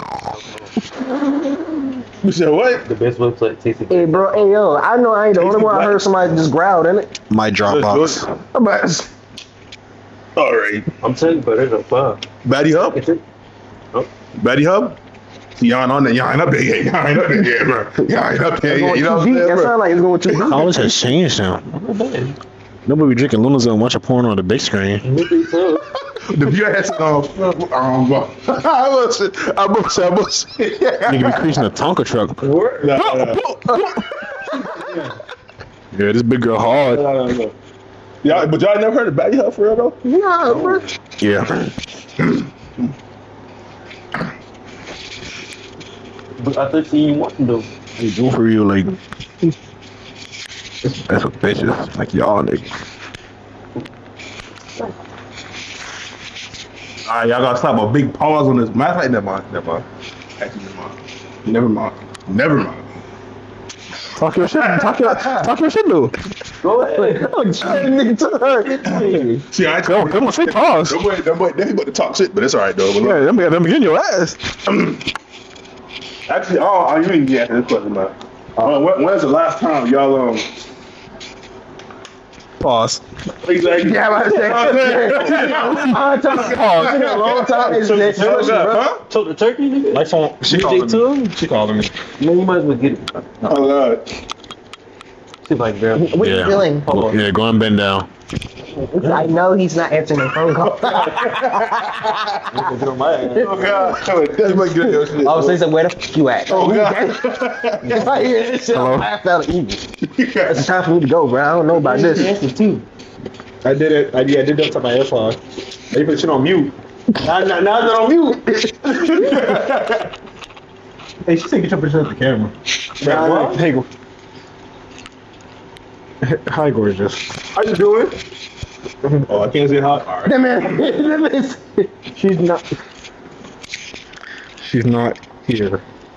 You said what? The best website tasting. Hey, bro. Hey, yo. I know I ain't the only one. I heard somebody just growled in it. My Dropbox. All right. I'm telling you, but it's a fire. Batty Hub? It's it. Batty Hub? Y'all on that. Y'all ain't up there yet. Y'all ain't up there yet, bro. Y'all ain't up there yet. You know what I'm That saying, bro? sound like it's going too deep. College has changed now. Nobody be drinking Lunas and watching porn on the big screen. The view has I must say. Nigga be creasing a Tonka truck. Yeah, this big girl hard. Y'all, but y'all never heard of Batty Hub for real though? Nah, bro. Yeah. But I thought you want to do. They do for you like that's what bitches like y'all niggas. Alright, y'all gotta stop a big pause on this. Matter of fact, never mind. Actually, never mind. Never mind. Never mind. Talk your shit. Talk your shit, dude. Go ahead. See, I Come on, say pause. That boy, they about to talk shit, but it's alright though. But Yeah, them getting your ass. actually, you ain't get this question, man. When's the last time y'all Pause. Exactly. Yeah, I'm about to say. Pause. It's been a long time. It's been Huh? Took the turkey, nigga? Like phone. She DJ called me. She called me. Man, you might as well get it. Oh god. See like, girl. What you feeling? Yeah, go and bend down. I know he's not answering the phone call. Oh god. That's my good your shit. I was saying, where the fuck you at? Oh god. If I hear this shit, Hello? I'm laugh out of evil. It's time for me to go, bro. I don't know about this. I did it. I did that to my AirPod. I put shit on mute. Now it's on mute. Hey, she said get your picture of the camera. What? Hey, go. Hi, gorgeous. How you doing? Oh, I can't say hi. Alright. That man, She's not. She's not here.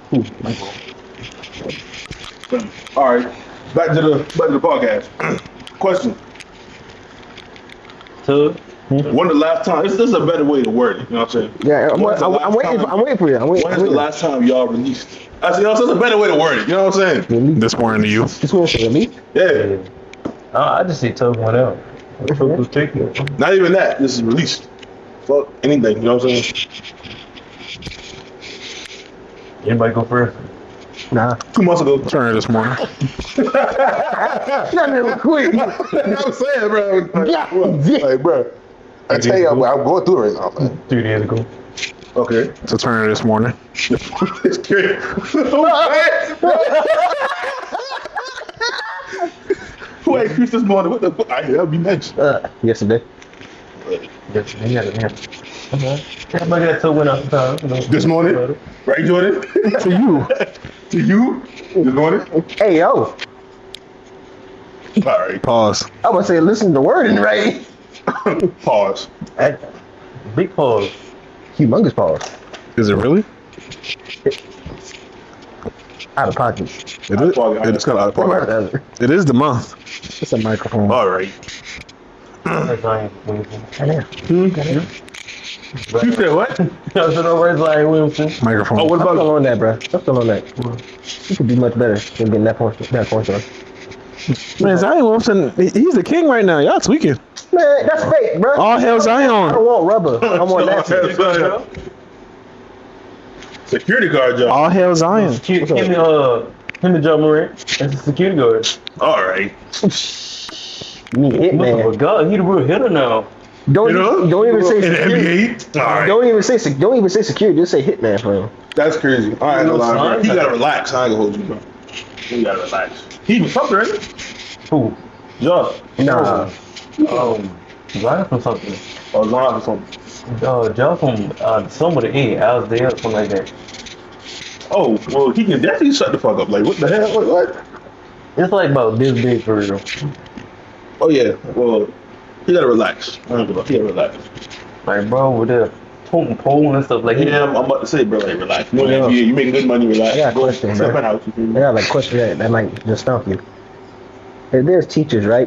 Alright. Back to the podcast. Question. So, When the last time? This is a better way to word it. You know what I'm saying? yeah, I'm When's the last waiting. time- I'm waiting for you. I'm waiting. When is the last time y'all released? That's a better way to word it. You know what I'm saying? This morning to you. This one's for me. Yeah. I just see Toby went out. Who's taking it? Not even that. This is released. Fuck anything. You know what I'm saying? Anybody go first? Nah. 2 months ago. Turner this morning. That nigga quick. I'm saying, bro. Yeah. Like, bro. I tell you, I'm going through it right now, man. 2 days ago. Okay. So Turner this morning. It's crazy. Who ate Chris this morning? What the fuck? That'd be nice. Yesterday. Yes, he had it. Everybody got Toby went out This morning? Right, Jordan? To you. To you? This morning? Hey yo. All right. Pause. I was say listen to the wording right. Pause. Big pause. Humongous pause. Is it really? Out of pocket. It is. It's kind of out of pocket. It is the month. It's a microphone. All right. That's Zion Williamson. You said what? I said over Zion Williamson. Microphone. Oh, what I'm about still on that, bro. I'm still on that. You could be much better than getting that portion. Man, Zion Wilson, he's the king right now. Y'all tweaking. Man, that's fake, bro. All hail I Zion. don't want rubber. I want that. Security guard job. All hail Zion. Him and John Morant. That's a security guard. All right. You mean hitman. Oh God, he the real hitter now. Don't You know? don't even say In the security. NBA? All right. Don't even say security. Just say hitman for him. That's crazy. All right, no lie, bro. son. He gotta relax. I ain't gonna hold you, bro. He gotta relax. He was something, right? Who? Josh. Nah. Zion from something. Or Zion or something. John from some of the A, Alasdair or something like that. Oh, well, he can definitely shut the fuck up. Like, what the hell? What? It's like about this big for real. Oh, yeah. Well, he gotta relax. I don't give a fuck. He gotta relax. Like bro, with the toting pole and stuff like Yeah, I'm about to say, bro, like, relax. You know, Yeah. you making good money, relax. I got a Go question, step bro. in house. You feel me? I got like a question that might just stump you. If there's teachers, right?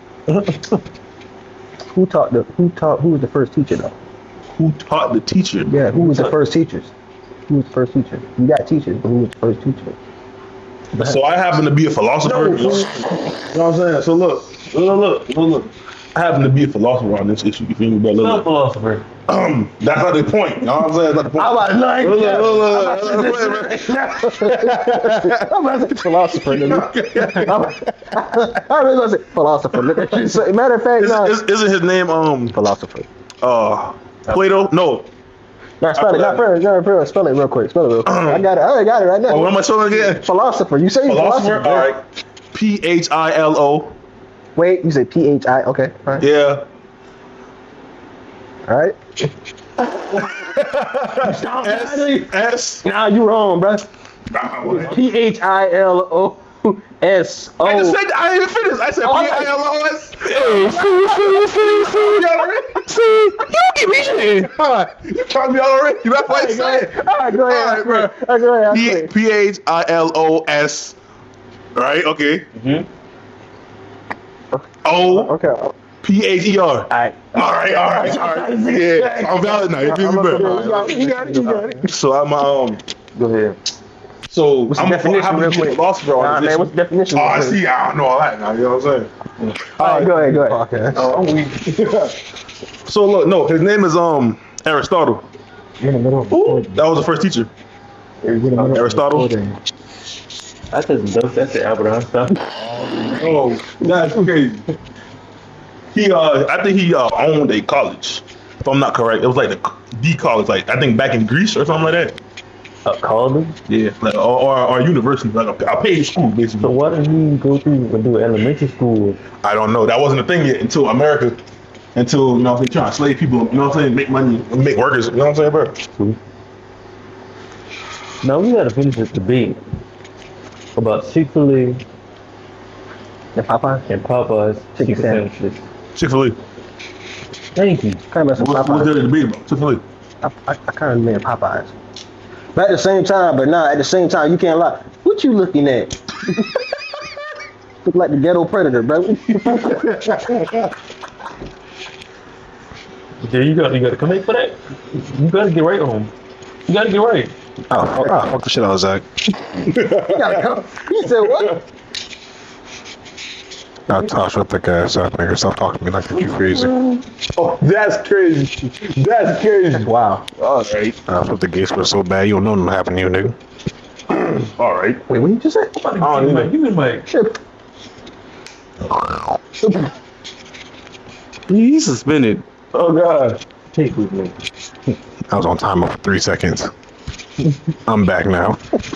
Who was the first teacher though? Who taught the teacher? Yeah, who was the first teachers? Who was the first teacher? You got teachers, but who was the first teacher? So I happen to be a philosopher. You know what I'm saying? So look. I happen to be a philosopher on this issue. You feel me, bro? Some Look. philosopher. That's not the point. You know what I'm saying? That's not the point. I'm about to like, Look. I'm about to say philosopher. I was gonna say philosopher. Matter of fact, no. Isn't his name Philosopher. Plato? No. No, spell it. Not first. Spell it real quick. Spell it real quick. I got it right now. Oh, what am I spelling again? Philosopher. You say Philosopher? philosopher. All right. Philo. Wait, you say PHI. Okay. All right. Yeah. All right. S. Nah, you wrong, bro. I PHILOSO. just said I didn't even finish. I said Oh, PILOS. See, you give me shit. You taught me already. That's what I said. All right, go ahead. All right, bro. Go ahead. Philos. Right? Okay. O Okay. P-H-E-R. All right. All right. Yeah, I'm valid now. You feel me, bro? You got it. So I'm Go ahead. So What's the I'm definition real quick? philosopher on Nah, this. man, what's the definition? Oh, I see. I don't know all that now. You know what I'm saying? All right, go ahead. Okay. Oh, I'm weak. So look, no, his name is Aristotle. That was the first teacher. Aristotle. I said some dope. That's the Albert Einstein. Oh, that's crazy. I think he owned a college. If I'm not correct, it was like the college, like I think back in Greece or something like that. College? Yeah, like or university, like a paid school basically. So why did he go through and do elementary school? I don't know. That wasn't a thing yet until America, until you know they trying to slave people. You know what I'm saying? Make money, make workers. You know what I'm saying, bro? Now we gotta finish this debate about Chick-fil-A And Popeye? and Popeye's chicken sandwich. sandwiches. Chick-fil-A. Thank you. Kind of mess with What's Popeyes. there to debate about? Chick-fil-A. I kind of made Popeyes. But at the same time, you can't lie. What you looking at? Look like the ghetto predator, bro. Yeah, you gotta come in for that. You gotta get right on. You gotta get right. Oh, fuck the shit out of Zach. You gotta come. You said what? I'll toss your thick ass out, nigga. Stop talking to me like you crazy. Oh, that's crazy. That's crazy. Wow. All right. I thought the gates were so bad, you don't know nothing happened to you, nigga. All right. Wait, what you just say? Oh, you know. Give me the mic. Shit. He's suspended. Oh God. Take with me. I was on timer for 3 seconds. I'm back now.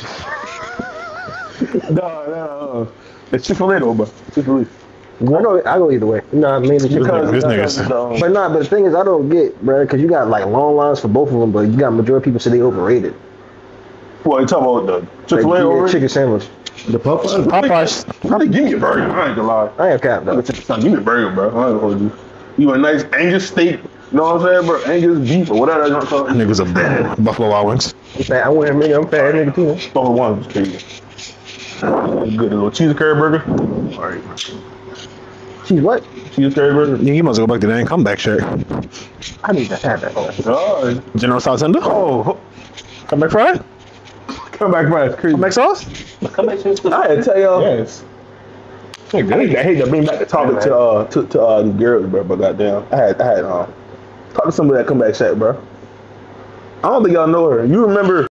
No. It's Chick-fil-A though, bro. Chick-fil-A. I go either way. You know what I mean? Because, This nigga's but the thing is, I don't get, bro, because you got like long lines for both of them, but you got majority of people say they overrated. What you talking about? The Like, Chick-fil-A yeah, over? chicken sandwich. The Popeyes. Probably give me a burger. I ain't gonna lie. I ain't cap though. Give me a burger, bro. I ain't gonna hold you. You a nice Angus steak. You know what I'm saying, bro? Angus beef or whatever that's called. Niggas a Buffalo Wild Wings. I'm fat nigga too. Man. Number one was crazy. Good, a little cheese curry burger. All right. She's what? Cheese curry burger. Yeah, you must go back to that comeback shirt. I need to have that. All right. General South Tender? Oh, Comeback fried? come back, fries. Crazy. Comeback sauce? Come back to I had to tell y'all. Yes. I hate to bring back the topic to the girls, bro. But goddamn, I had talk to somebody that comeback set, bro. I don't think y'all know her. You remember?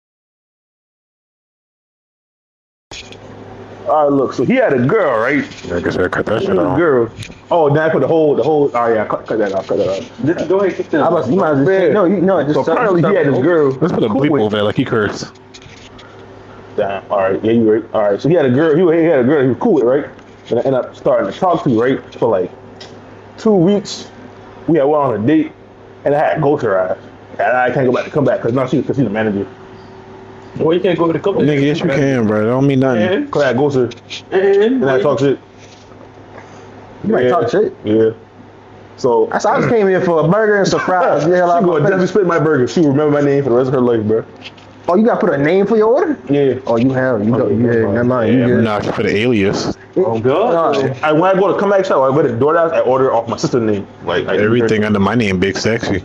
All right, look. So he had a girl, right? I guess I cut that He shit had a off. girl. Oh, now I put the whole. Oh yeah, cut that off. Cut that off. Go ahead, kick You might as well say, no, just So apparently he had this girl. Let's put a bleep over there like he cursed. Damn. All right. Yeah, you right. All right. So he had a girl. He had a girl. He was cool with, right? And I ended up starting to talk to, right? For like 2 weeks. We had went on a date, and I had ghost her ass. And I can't go back to come back because now she's the manager. Well, you can't go to the company. Nigga, yes you can, bro. That don't mean nothing. And, Cause I had ghost her, and and I talk shit. You might talk shit. Yeah. So I just came here for a burger and surprise. she gonna definitely split my burger. She will remember my name for the rest of her life, bro. Oh, you gotta put a name for your order? Yeah. Oh, you have. You go. Yeah, never mind. You good. Nah, for the alias. oh god. When I go to come back shop, I go to DoorDash. I order off my sister's name. Like Everything under my name, Big Sexy.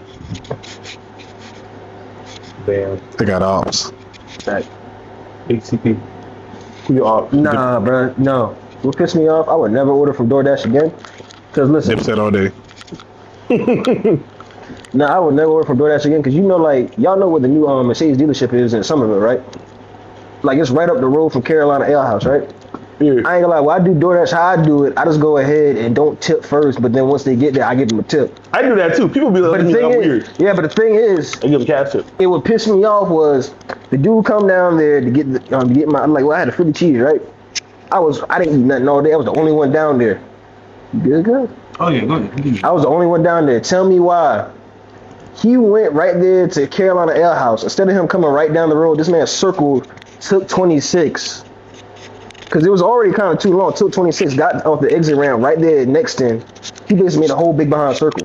Damn. They got ops. HCP. Who you are? Nah, bro. No. What pissed me off? I would never order from DoorDash again. Cause listen, Dipset all day. I would never order from DoorDash again. Cause you know, like y'all know where the new Mercedes dealership is in Somerville, right? Like it's right up the road from Carolina Ale House, right? Yeah. I ain't gonna lie. When I do DoorDash, how I do it, I just go ahead and don't tip first. But then once they get there, I give them a tip. I do that too. People be like, But the thing I'm is, weird. but the thing is, I give them cash tip. it would piss me off was the dude come down there to get my I had a Philly cheese, right? I didn't eat nothing all day. I was the only one down there. You good? Oh yeah, go ahead. I was the only one down there. Tell me why. He went right there to Carolina Ale House. Instead of him coming right down the road, this man circled, took 26. Because it was already kind of too long. Took 26, got off the exit ramp right there next to him. He basically made a whole big behind circle.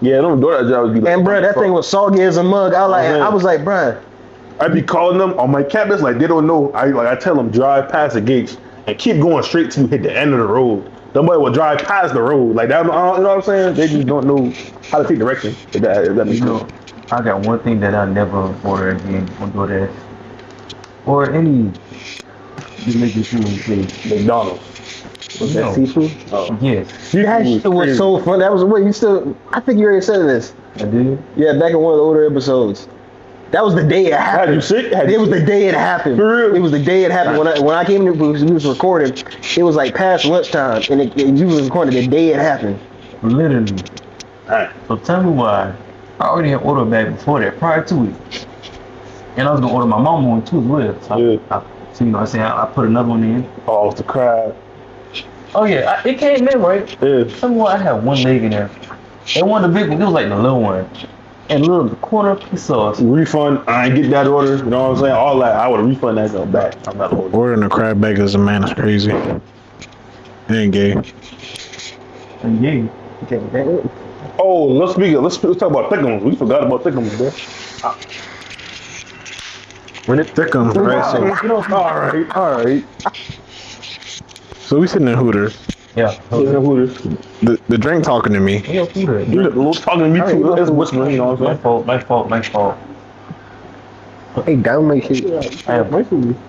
Yeah, them DoorDash drivers be like, And bro, that thing was soggy as a mug. I was like, bro. I be calling them on my campus like they don't know. I tell them drive past the gates and keep going straight till you hit the end of the road. Somebody will drive past the road like that. You know what I'm saying? They just don't know how to take direction. If that makes sense. I got one thing that I never order again on DoorDash or any delicious food place. McDonald's. Was that seafood? Yes, That shit was so fun. That was what you still. I think you already said this. I did. Yeah, back in one of the older episodes. That was the day it happened. Had you sick? It was the day it happened. For real? It was the day it happened. When I came in, we was recording. It was like past lunchtime, and you was recording the day it happened. Literally. Alright. So tell me why. I already had ordered back before that, prior to it. And I was gonna order my mama one too as well. So, so you know what I'm saying? I put another one in. Oh, it's the crab. Oh yeah, it came in, right? Yeah. Tell me why I had one leg in there. And one of the big ones, it was like the little one. And little the quarter piece sauce. Refund. I ain't get that order. You know what I'm saying? All that. I would refund that girl back. I'm not ordering. Ordering a crab burgers, man, is crazy. It ain't gay. And yeah. Oh, let's talk about thickums. We forgot about thickums, bro. When it thickums, right? All right. So we sitting in Hooters. Yeah. Hooters. The drink talking to me. Yeah, food. You look talking to me too. It's whispering. You know what I'm saying? My fault. Hey, don't make shit. I have I ain't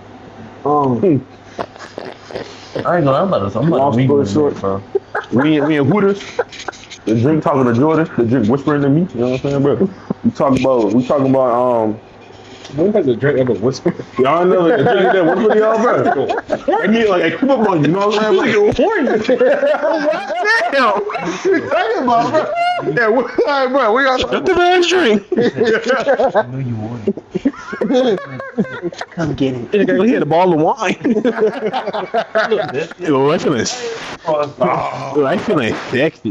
gonna. I'm about to read story this, short. bro. We in Hooters. The drink talking to Jordan. The drink whispering to me. You know what I'm saying, bro? We talking about When has a drink ever whispered? y'all know the drink that whisper to y'all, bro. I mean, like I keep up on you. You know what I'm saying? Like, damn. What you talking about, bro? Yeah, all right, bro. We got Shut the man's drink. I knew you would. Come get it. He had a ball of wine. Yo, I feeling sexy.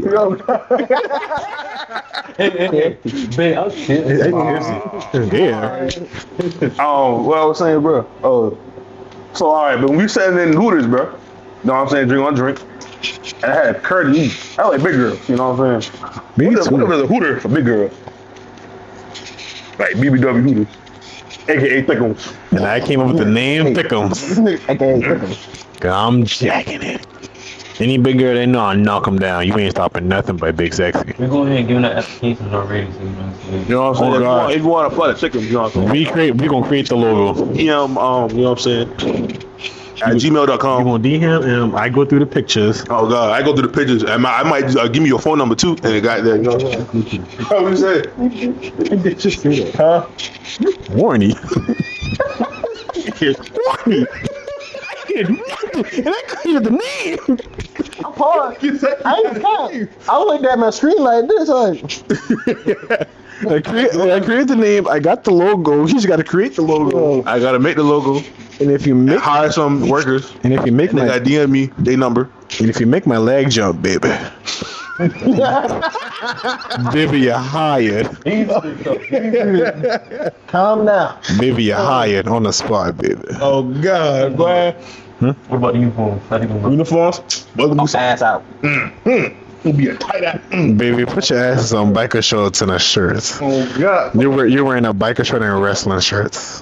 Ben, I'm shit. Yeah. what I was saying, bro. So all right, but when we sat in Hooters, bro. You know what I'm saying? Drink on drink. And I had curd and eat. I like big girls. You know what I'm saying? Me What too. is a Hooter for big girls? Like BBW Hooters, aka Thickums. And I came up with the name Thickums. Okay. I'm jacking it. Any big girl they know, I'll knock them down. You ain't stopping nothing but Big Sexy. We go ahead and give them the applications already, so you know what I'm saying. You know what I'm saying? Oh, God. If you want to apply the Thickums, you know what I'm saying? We gonna create the logo. You know what I'm saying? At You gmail.com. gonna DM him? I go through the pictures. Oh God, I go through the pictures. I might give me your phone number too, and it got there. You know what I'm saying? What you say? Huh? Warny. Warny. And I cleared the name. Pause. I looked at my screen like this. I create the name. I got the logo. He's got to create the logo. I gotta make the logo. And if you make Hire some workers. and if you make They my got DM me they number. and if you make my leg jump, baby, baby, you're hired. Calm down. Baby, you're hired on the spot, baby. Oh God, boy. What about the uniforms? How they gonna work? Uniforms. Welcome to Ass out. It'll be a tight ass. Baby, put your asses on biker shorts and a shirt. Oh God. You're wearing a biker shirt and wrestling shirts.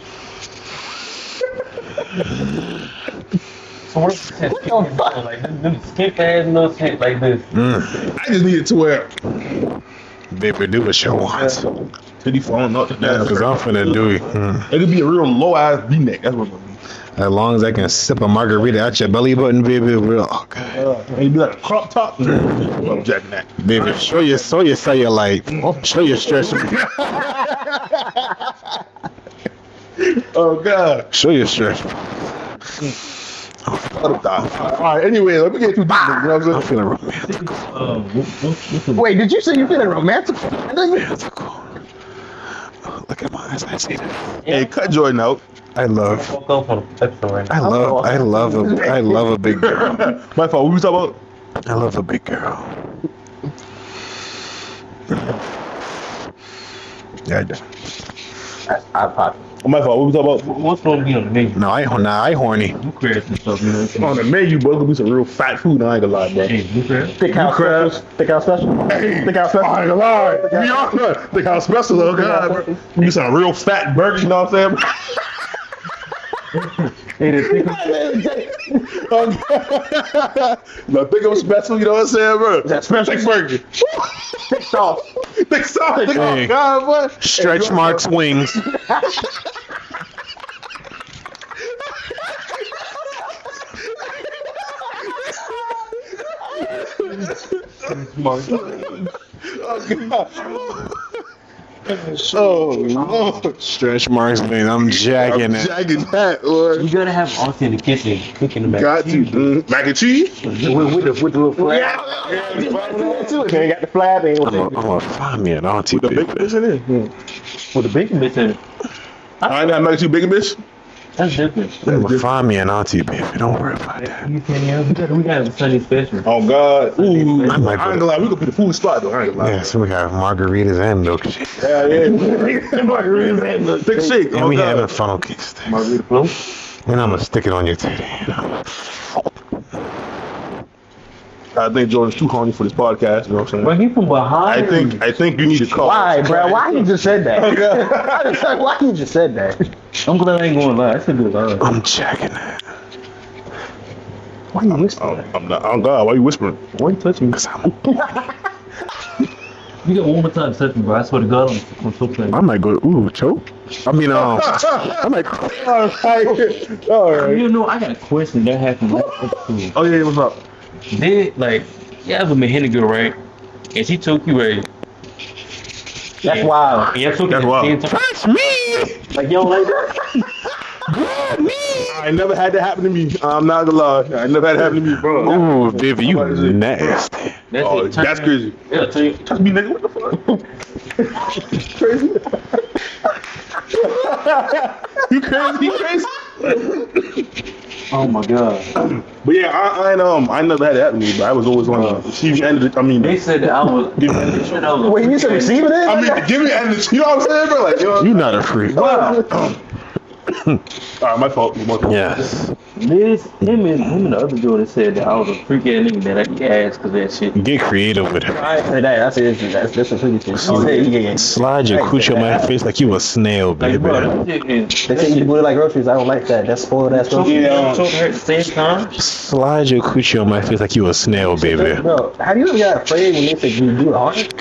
So what's the shit? Like them skip ass little shit like this. I just needed to wear Baby, do what you want. titty falling out the Cause I'm finna do it. It'll be a real low ass V-neck. That's what it'll be. As long as I can sip a margarita out your belly button, baby, we're all good. And it'll be like a crop top. I'm jacking that. Baby, show your cellulite. Show your stretch. Oh God. Show your stretch. All right. Anyway, let me get too deep. You know what I'm I'm saying? feeling romantic. Wait, did you say you feeling romantic? Romantical. Look at my eyes. I see that. Hey, cut Jordan out. I love Fuck off on the episode right now. I love a big girl. My fault. What we was talking about? I love a big girl. Yeah, I do. I pop. My fault. What we talking about? What's gonna be on the menu? No, I horny. Blue crabs and stuff, you know what I'm On the menu, bro, gonna be some real fat food. I ain't gonna lie, bro. saying? Hey, blue crabs? Thick house crab. special. Thick house special. Hey, Thick house special. I ain't gonna lie. Be honest. Think how special, oh God, bro. Be some real fat burgers, you know what I'm saying? Hey, the thick No, think of special, you know what I'm saying, bro? That's special. Thick burger. Thick sauce. Thick sauce. Hey. Oh God, boy. Stretch marks wings. Oh Lord. Stretch marks wings. I'm jacking I'm it. jacking that, boy. You gotta have auntie in the kitchen cooking the mac. Got to. Mac and cheese? With the little flap. Okay, got the flap. Ain't I'm gonna find me an auntie. The bacon baby. bitch in it? With the bacon bits in it. I ain't had mac and cheese bacon bitch. That's different. I'm gonna find me an auntie, baby. Don't worry about that. You can, yeah, we got a Sunday special. Oh God. Ooh. I might I ain't gonna lie, we could be the food spot though. I ain't gonna lie. Yeah, so we got margaritas and milkshake. Yeah, yeah. Thick shake. And Oh we God. having funnel cake sticks. Margarita float. And I'm gonna stick it on your titty. I think Jordan's too horny for this podcast. You know what I'm But saying? he from behind. I think you need to call. Why, bro? Why you just said that? Why you just said that? I'm glad I ain't gonna lie. That's a good lie. I'm checking it. Why you whispering? I'm not. Oh God, why you whispering? Why you touching me? Cause I'm, You got one more time to touch me, bro. I swear to God, I'm so playing. I might go, ooh, choke. I mean, I might. All right. You know, I got a question that happened last episode. Oh yeah, what's up? Did, like, you ever met a girl, right? And she took you, right? That's wild. And y'all took That's it wild. at the same time. That's me. Like, you don't like that? I never had that happen to me. I'm not gonna lie. I never had it happen to me, bro. Ooh, baby, you nasty. That's Oh, it. that's crazy. Yeah, tell you. Touch me, nigga. What the fuck? Crazy. You crazy? You crazy? Oh my God. But yeah, I never had that happen to me. But I was always on the receiving end of the. I mean, They said that I was. They said I was. Wait, you said receiving it? I mean, give me the end of the. You know what I'm saying, bro? Like, yo. You not a freak. Wow. All right, my fault. Yes. Him and the other dude said that I was a freak ass nigga that I get ass because that shit. Get creative with it. I ain't say that. That's it. That's a pretty shit. She said, yeah. Slide your coochie on my face like you a snail, Like, baby. bro, that shit is. They say you do it like groceries. I don't like that. That's spoiled ass groceries. Told her at the same time. Slide your coochie on my face like you a snail, baby. Bro, have you ever got afraid when they say you do it hard?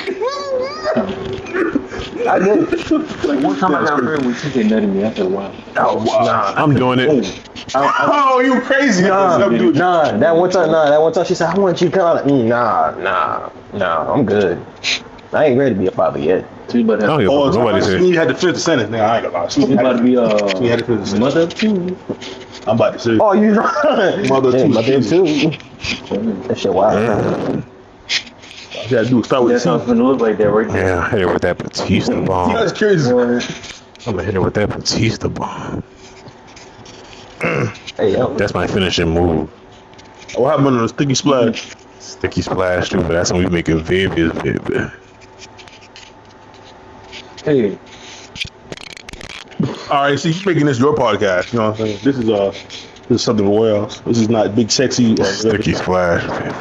I did. Like one time I got afraid when she said nothing to me. I said, wow. Oh, nah. I'm doing it. Oh, you crazy? Nah, that one time she said, I want you to come out. Nah, I'm good. I ain't ready to be a father yet. She about I don't to give a fuck what nobody She said. had to finish the sentence. Nigga, I ain't gonna lie. she about to be She had to finish the sentence. mother of two. I'm about to say. Oh, you right. Mother Yeah, too. mother too. That shit wild. You gotta do start with That's the how it's gonna look like that right there. Yeah, hit it with that Batista bomb. That's crazy. I'm gonna hit it with that Batista bomb. Hey, yo. That's my finishing move. What happened on the sticky splash? Sticky splash, too, but that's when we make it vivid, baby. Hey, All right, see, you making this your podcast. You know what I'm saying? This is something way else. This is not big sexy. Sticky splash, baby.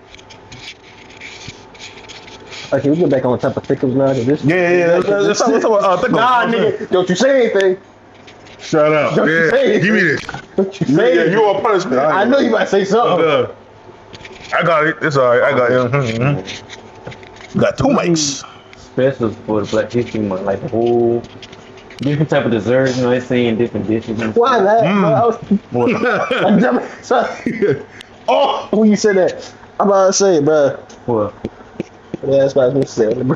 Okay, we get back on top of thickums now. This Yeah. That's what Nah, nigga, don't you say anything. Shut up. Don't you say Give me anything. this. Don't you say Yeah, anything. you on punishment. I know you about to say I'm something. good. I got it. It's alright. I got it. Got two mics. specials for the Black History Month, like the whole different type of desserts, you know, they're saying different dishes. And Why that? Bro, Oh, when you said that, I'm about to say, bro. What? Yeah, that's what I was going to say, bro.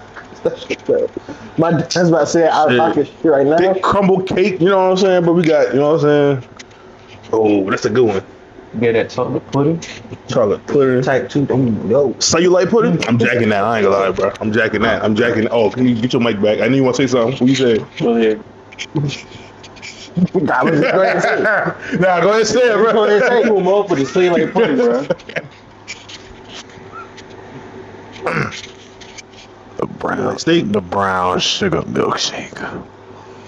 My dad's about to say out of pocket shit right now. thick crumble cake. You know what I'm saying? But we got, you know what I'm saying? Oh, that's a good one. Get that chocolate pudding. Chocolate pudding. Type 2, yo. Cellulite pudding? I'm jacking that. I ain't gonna lie, bro. I'm jacking that. Oh, can you get your mic back? I knew you want to say something. What you say? Go ahead. Nah, let's go ahead and say it. Nah, go ahead and say it, bro. Go ahead and say it. You more for the cellulite pudding, bro. The brown Steak. the brown sugar milkshake.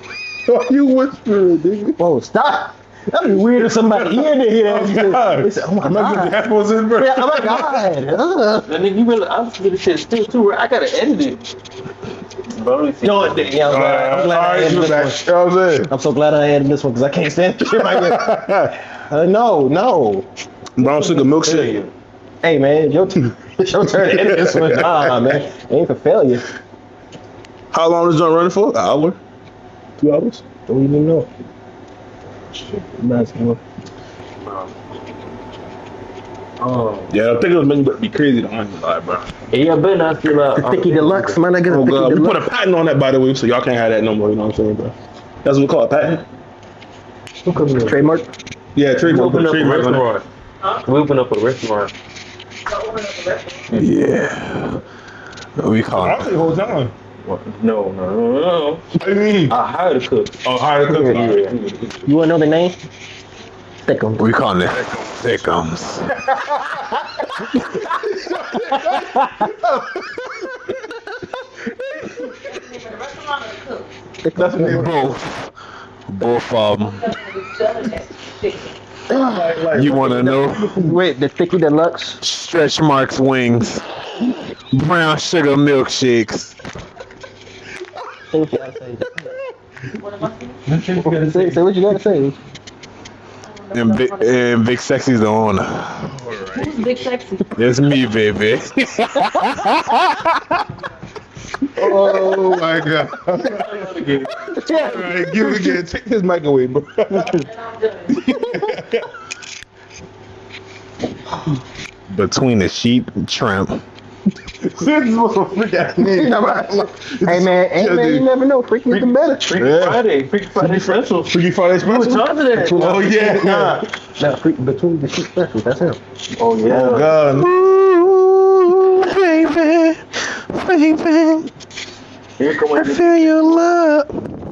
Why you whispering, nigga? Whoa, stop. That'd be weird if somebody here to hear that shit. They say, oh my I'm not gonna god. have headphones in, bro. Yeah, oh my god. And then you really, I'm really shit still too. Right? I gotta edit it. Bro, You know what? Yeah, I'm glad I added this one. You know what I'm saying? I'm so glad I added this one because I can't stand shit like this. No. Brown sugar milkshake. Hey man, your turn to edit this one. Nah, man. It ain't for failure. How long is John running for? An hour? 2 hours? Don't even know. Nice one. Yeah, I think it was meant to be crazy to honestly lie, bro. Yeah, better not feel The Thicky Deluxe, man. I get a Oh Thicky god, we put Deluxe. a patent on that, by the way, so y'all can't have that no more. You know what I'm saying, bro? That's what we call a patent. Trademark. Yeah, We trademark. open up a Trademark on it. restaurant. We open up a restaurant. Yeah. We call I'll it. say whole time. No. What do you mean? I hired a cook. Oh, hire the cook. Yeah. You wanna know the name? Thickum. We call it thickums. That's the name. Both of them. You want to know? Wait, the Thicky Deluxe. Stretch marks wings. Brown sugar milkshakes. Say what you gotta say. Say what you gotta say. And Big Sexy's the owner. Who's Big Sexy? It's me, baby. Oh my god. All right, give it again. Take his mic away, bro. Between the sheep and tramp. This was a freak ass name. Hey man, you never know. Freaking get the better. Freaky Friday special. Freaky Friday Who special? charged that? Oh yeah. Nah, between the sheep special. That's him. Oh yeah. Oh god. Ooh, baby, baby, Here come I with feel your love.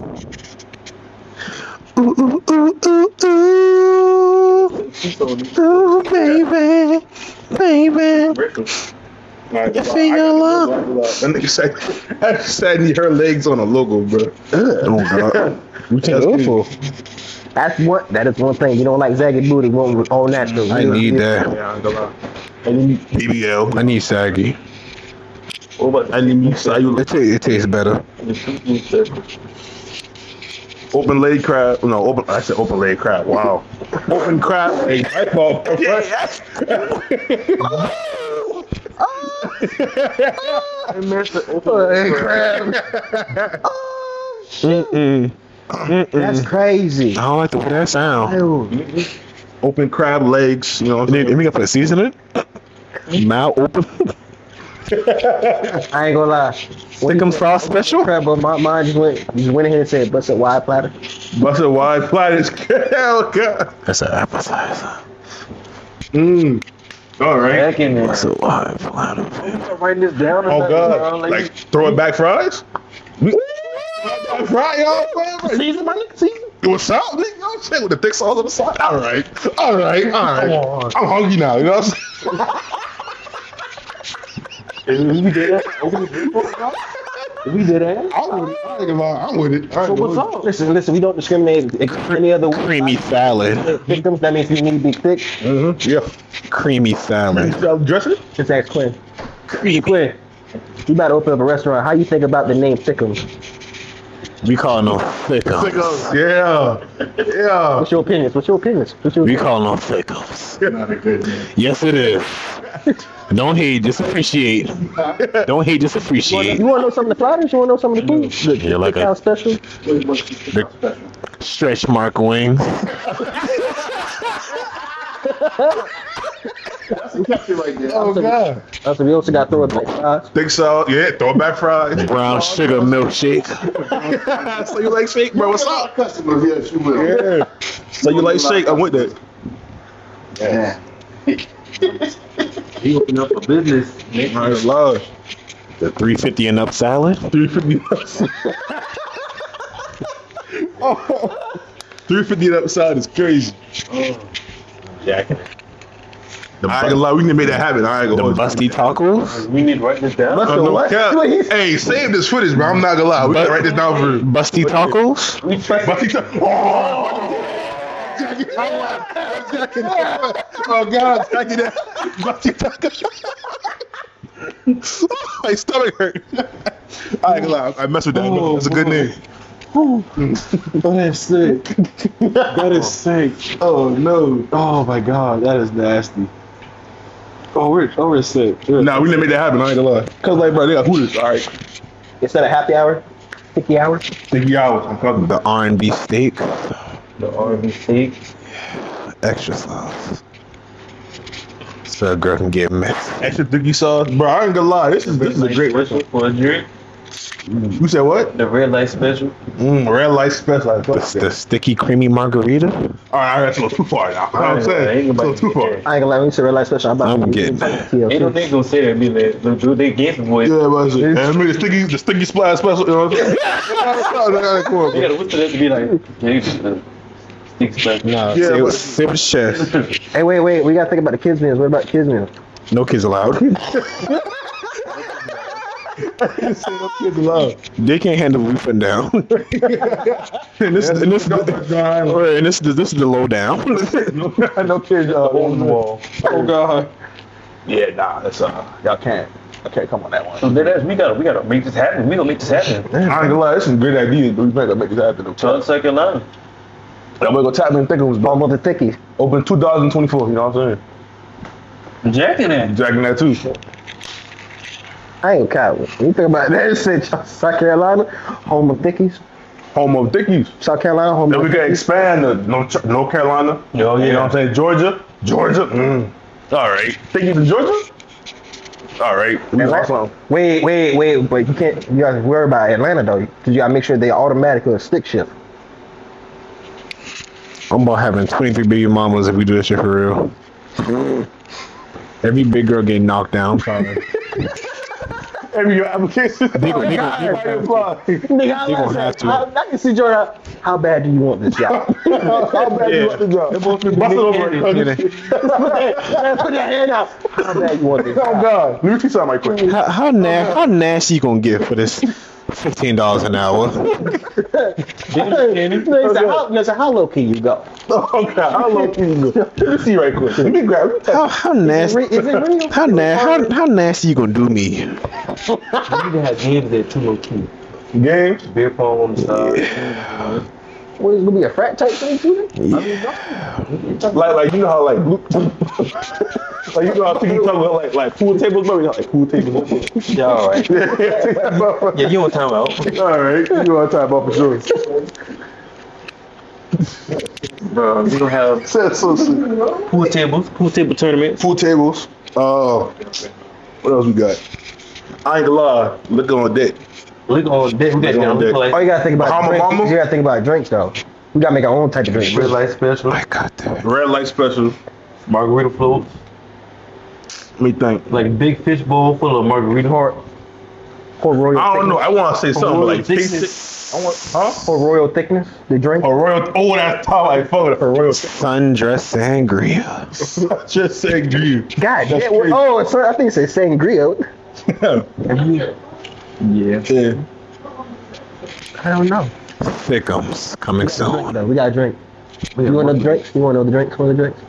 Ooh, ooh, ooh, ooh, ooh. Ooh, baby, baby. I feel your love. That nigga said her legs on a logo, bro. Oh God. You take That's awful. That is one thing. You don't like saggy booty, won't all natural. I need that. Yeah, I'm gonna BBL. I need saggy. I need me cellular. It tastes better. Open leg crab. No, open. I said open leg crab. Wow. Open crab. Hey, my fault. That's crazy. I don't like the way that sound. Open crab legs. You know what I'm And then we got to put a season in it. Mouth open. I ain't gonna lie. Thickums sauce special. Crap, but my mind just went ahead and said busted wide platter. Busted wide platters. Oh god. That's an appetizer. Mmm. All right. Back in there. Busted wide platter. I'm writing this down. or Oh something, bro. god. Like throw it back fries. Fry y'all. Season, my nigga, season. It was salt, nigga. You know what I'm saying? With the thick sauce on the side. All right. I'm hungry now. You know what I'm saying? We did that. Open the door, bro. We did that. I'm with it. All right, So what's up? Listen, we don't discriminate against any other Creamy salad. victims. That means you need to be thick. Yeah. Creamy salad. Dressing? Just ask Quinn. Quinn, you about to open up a restaurant. How you think about the name Thickums? We call them thickums. Yeah. What's your opinions? We call them thickums. Not a good name. Yes, it is. Don't hate, just appreciate. Don't hate, just appreciate. You want to know some of the platters? You want to know some of the food? You're like How a special? stretch mark wings. Oh god. So we also got throw it back fries. Think so? Yeah. Throw it back fries. Brown sugar milkshake. So you like shake, bro? What's up? Customers, yes, you will. Yeah. So you like shake? I'm with that. Yeah. He opened up a business. My lord. The 350 and up salad. 350 oh, 350 upside is crazy. Jacking. I ain't gonna lie, we need to make that happen. I ain't The gonna hold you. busty tacos. We need to write this down. Busty No what? cap. Wait, he's- Hey, save this footage, bro. I'm not gonna lie. We gotta write this down for. Busty tacos. Oh God, Jackie, that busty taco. My stomach hurt. I ain't gonna lie, I mess with that. That's a good name. Oh, that's sick. That is sick. Oh no. Oh my god, that is nasty. Oh, we're sick. Nah, we didn't make that happen. I ain't gonna lie. Cause like, bro, they got Hooters. All right, Instead of happy hour, 50 hours. 50 hours. I'm talking about. The R&B steak, The R&B steak. extra sauce. So a girl can get messy. Extra sticky sauce, bro. I ain't gonna lie. This is a great special restaurant. for a drink. You said what? The red light special. Red light special. All The sticky creamy margarita. right, that's a little too far now. You know what I'm saying? Ain't It's a nobody little too far. get I ain't gonna lie, when you say red light special, I'm about I'm to getting TLC. Ain't no nigga gonna say that. Be like, dude, they gangster boys. Yeah, but shit. And maybe the sticky splash special. You know what I'm saying? Come on, They bro. gotta whisper that to be like, yeah, you just stick special. Nah, Yeah, say, but- say with chest. Hey, wait, we gotta think about the kids' meals. What about kids' meals? No kids allowed. They can't handle roof and down. and this is the low down. No kids on the wall. Oh god. Yeah, nah, that's y'all can't. I can't come on that one. So then we gotta make this happen. We gonna make this happen. I ain't gonna lie, this is a great idea, but we better make this happen. Charlotte, South Carolina. I'm gonna go tap in think it was Home of the thickies. open 2024, you know what I'm saying? Jacking that. Jacking that too. I ain't coward. When you think about that, it said South Carolina, home of thickies. Home of Dickies. South Carolina, home Then of we can expand to North Carolina. Oh, yeah. You know what I'm saying? Georgia. All right. Dickies in Georgia? All right. We Atlanta. Wait, but you can't. You gotta worry about Atlanta though, because you gotta make sure they automatically a stick shift. I'm about having 23 baby mamas if we do this shit for real. Every big girl getting knocked down. Probably. Every your application. They gonna have to. I can see Jordan. How bad do you want this job? How bad you want the job? Bust it over. Let's put your hand out. How bad you want this Oh job? God. Let me see something right quick. How nasty you gonna get for this $15 an hour? Listen, how low can you go? Oh God. How low can you go? Let me see right quick. Let me grab. How nasty? Is it real? How nasty you gonna do me? You can have games that too low key. Games. Beer pong on the side. What is it gonna be a frat type thing too? Like you know how like like you know how people talk about like pool tables, bro. You know, like pool tables. Yeah, all right. Yeah, you on timeout. All right. You know what I'm talking about for sure. Bro, we gonna have That's so sick. pool table tournament. Pool tables. What else we got? I ain't gonna lie. Look on deck. We gonna Look on deck. Oh, you gotta think about Bahama drinks. Mama? You gotta think about drinks though. We gotta make our own type of drink. red light special. I got that. Red light special. Margarita floats. Let me think. Like a big fish bowl full of margarita heart. For royal I don't thickness. know. I want to say something royal like taste thickness. it. I want, huh? For royal thickness, the drink. A royal. Oh, that's top. I fuck with it for royal. Sundress sangria. Just say you. God That's damn. crazy. Oh, sorry, I think it says sangria. Yeah. Yeah. I don't know. Thickums coming soon. No, we gotta drink. You want another drink? You want another drink? Some other drinks?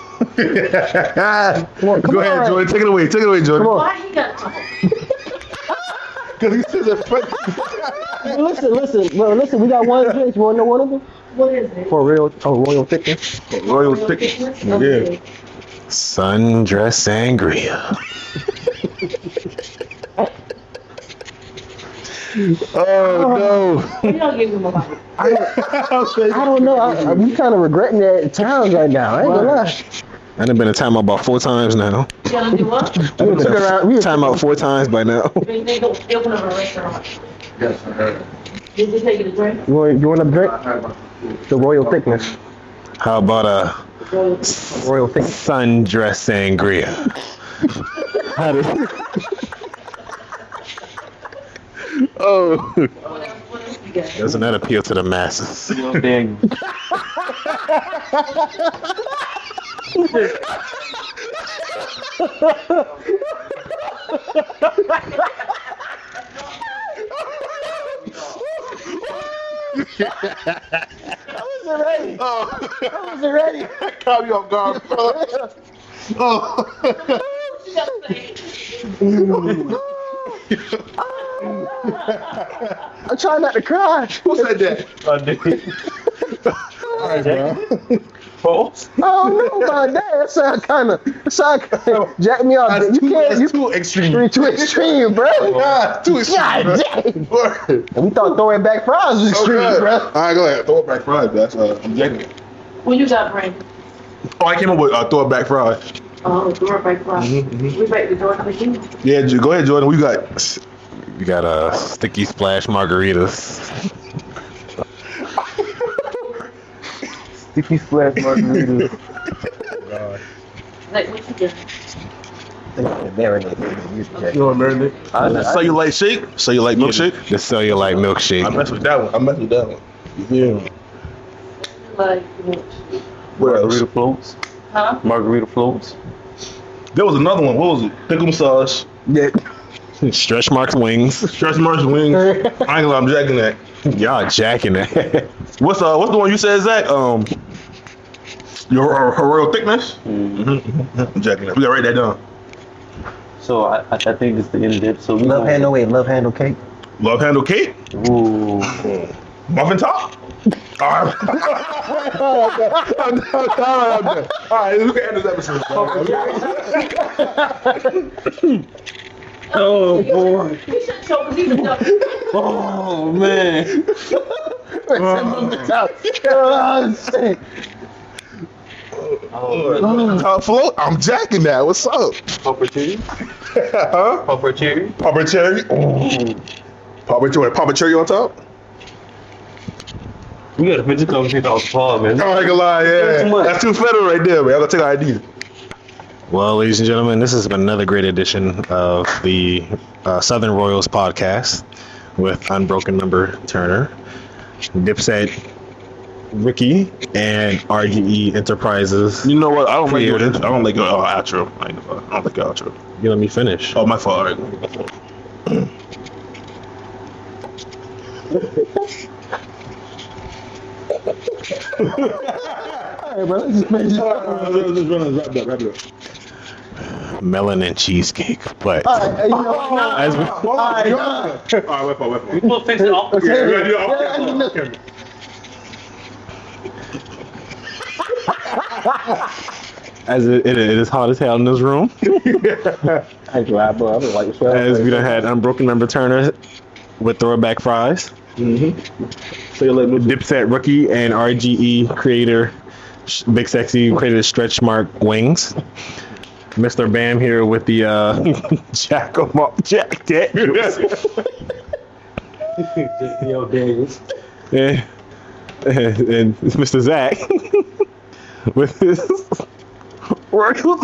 Come on, come Go ahead, on. Jordan. Take it away. Take it away, Jordan. Come on. Why he got to Because he says that. Listen. We got one drink. You want to know one of them? What is it? For royal thickness. Royal thickness. Yeah. Okay. Sundress sangria. Oh We don't give him a bite. I don't know. I'm kind of regretting that at times right now. I ain't gonna lie. I done been a timeout about 4 times now. You gonna do what? We took it around. We Time out 4 times by now. They go open up a restaurant. Did you take it a drink? You want a drink? The royal thickness. How about a Royal thickness. sundress sangria? How do- oh, What else you got? doesn't that appeal to the masses? You know what I'm saying? Ready. Oh, I wasn't ready. caught me off guard, bro. Oh. You gotta say I'm trying not to cry. Who said that? I did. All right, bro. Folks. Oh no, my dad. That sound kind of jack me off. That's You can't. You too extreme. you're too extreme, bro. God, too extreme. God bro. dang. Word. And we thought throwing back fries was extreme, Okay. bro. All right, go ahead. Throw it back fried. That's I'm getting it. when you got Brandon. Oh, I came up with throw it back fried. Door back right. We back to door again. Yeah, go ahead, Jordan. What you got? You got sticky splash margaritas. Sticky splash margaritas. Like what you get? You know what, Marinade? Cellulite shake? Cellulite milkshake? The cellulite I milkshake. mess with that one. I mess with that one. You feel me? Like What else? Margarita floats. huh? Margarita floats. There was another one. What was it? Pickle massage. Yeah. Stretch marks wings. Stretch marks wings. I ain't gonna lie, I'm jacking that. Y'all jacking that. What's the one you said, Zach? Your her royal thickness? I'm jacking that. We gotta write that down. So I think it's the end of the episode. We Love gonna- handle cake. Love handle cake? Ooh. Muffin top? All right. I'm done. All right, we can end this episode. Oh boy. We should show because he's a Oh man. Top float? I'm jacking that. What's up? Puffer cherry. Huh? Puffer cherry. Papa cherry? Ooh. Papa cherry on top? We gotta finish the conversation off the pod, man. I ain't gonna lie, That's too yeah. much. That's too federal right there, man. I gotta take an ID. Well, ladies and gentlemen, this has been another great edition of the Southern Royals podcast with Unbroken Member Turner, Dipset Ricky, and RGE Enterprises. You know what? I don't like your Creative. I don't like your outro. I don't like your outro. You let me finish. Oh, my fault. All right. Alright, bro, let's just finish this. Wrap it up. Melon and cheesecake, but Alright, you know what? as we, Alright, All right, wait. We gonna fix it off the Yeah, we gotta do it Yeah, off camera. as it is hot as hell in this room, Thank you, bro. I don't like this. as we done had Unbroken Member Turner with throwback fries, So you let me dip. Dipset Rookie and RGE creator Big Sexy created Stretch Mark Wings. Mr. Bam here with the Jack 'em up Jack Daniels. Yo, Daniels. and Mr. Zach with his royal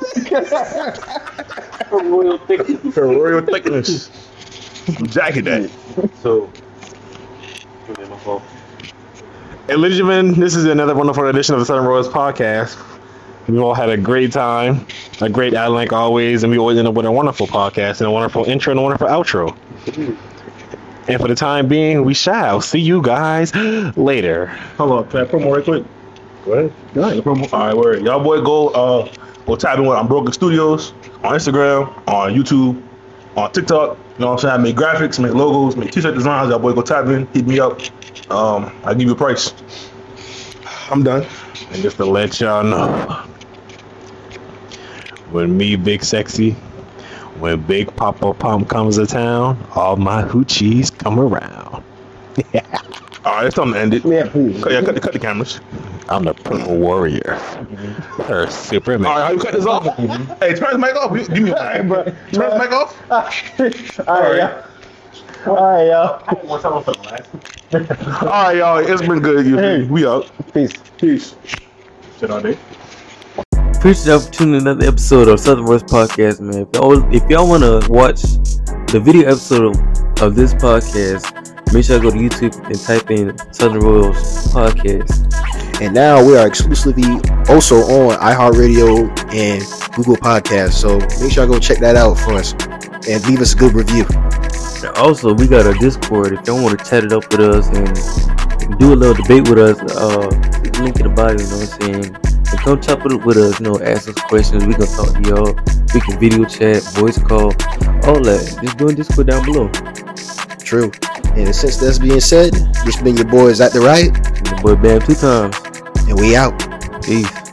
Royal thickness. Her royal thickness. I'm jacking that. So. My fault. And ladies and gentlemen, this is another wonderful edition of the Southern Royals podcast. We all had a great time, a great outing like always, and we always end up with a wonderful podcast and a wonderful intro and a wonderful outro. And for the time being, we shall see you guys later. Hold on, can I promo right quick? Go ahead. Promo. All right, word. Y'all boy go tap in with Unbroken Studios on Instagram, on YouTube, on TikTok. You know what I'm saying? I make graphics, make logos, make t-shirt designs. Y'all boy go tap in, hit me up. I'll give you a price. I'm done. And just to let y'all know, when me, Big Sexy, when Big Papa Pump comes to town, all my hoochies come around. All right, it's time to end it. Yeah, please. Cut the cameras. I'm the Purple Warrior. Her Superman. All right, how you cut this off? Hey, turn the mic off. Give me a mic. bro. Turn the mic off. Alright, y'all. Alright, y'all. What's up for the last? All right, y'all. It's been good. Hey. We out. Peace. Peace. Shit all day. Appreciate the opportunity to another episode of Southern Royals Podcast, man. If y'all want to watch the video episode of this podcast, make sure to go to YouTube and type in Southern Royals Podcast. And now we are exclusively also on iHeartRadio and Google Podcasts. So make sure y'all go check that out for us and leave us a good review. And also, we got a Discord. If y'all want to chat it up with us and do a little debate with us, link in the bio, you know what I'm saying? And come chop it up with us, ask us questions. We can talk to y'all. We can video chat, voice call, all that. Just join Discord down below. True. And since that's being said, this been your boys at the right. And your boy Bam 2 times. And we out. Peace.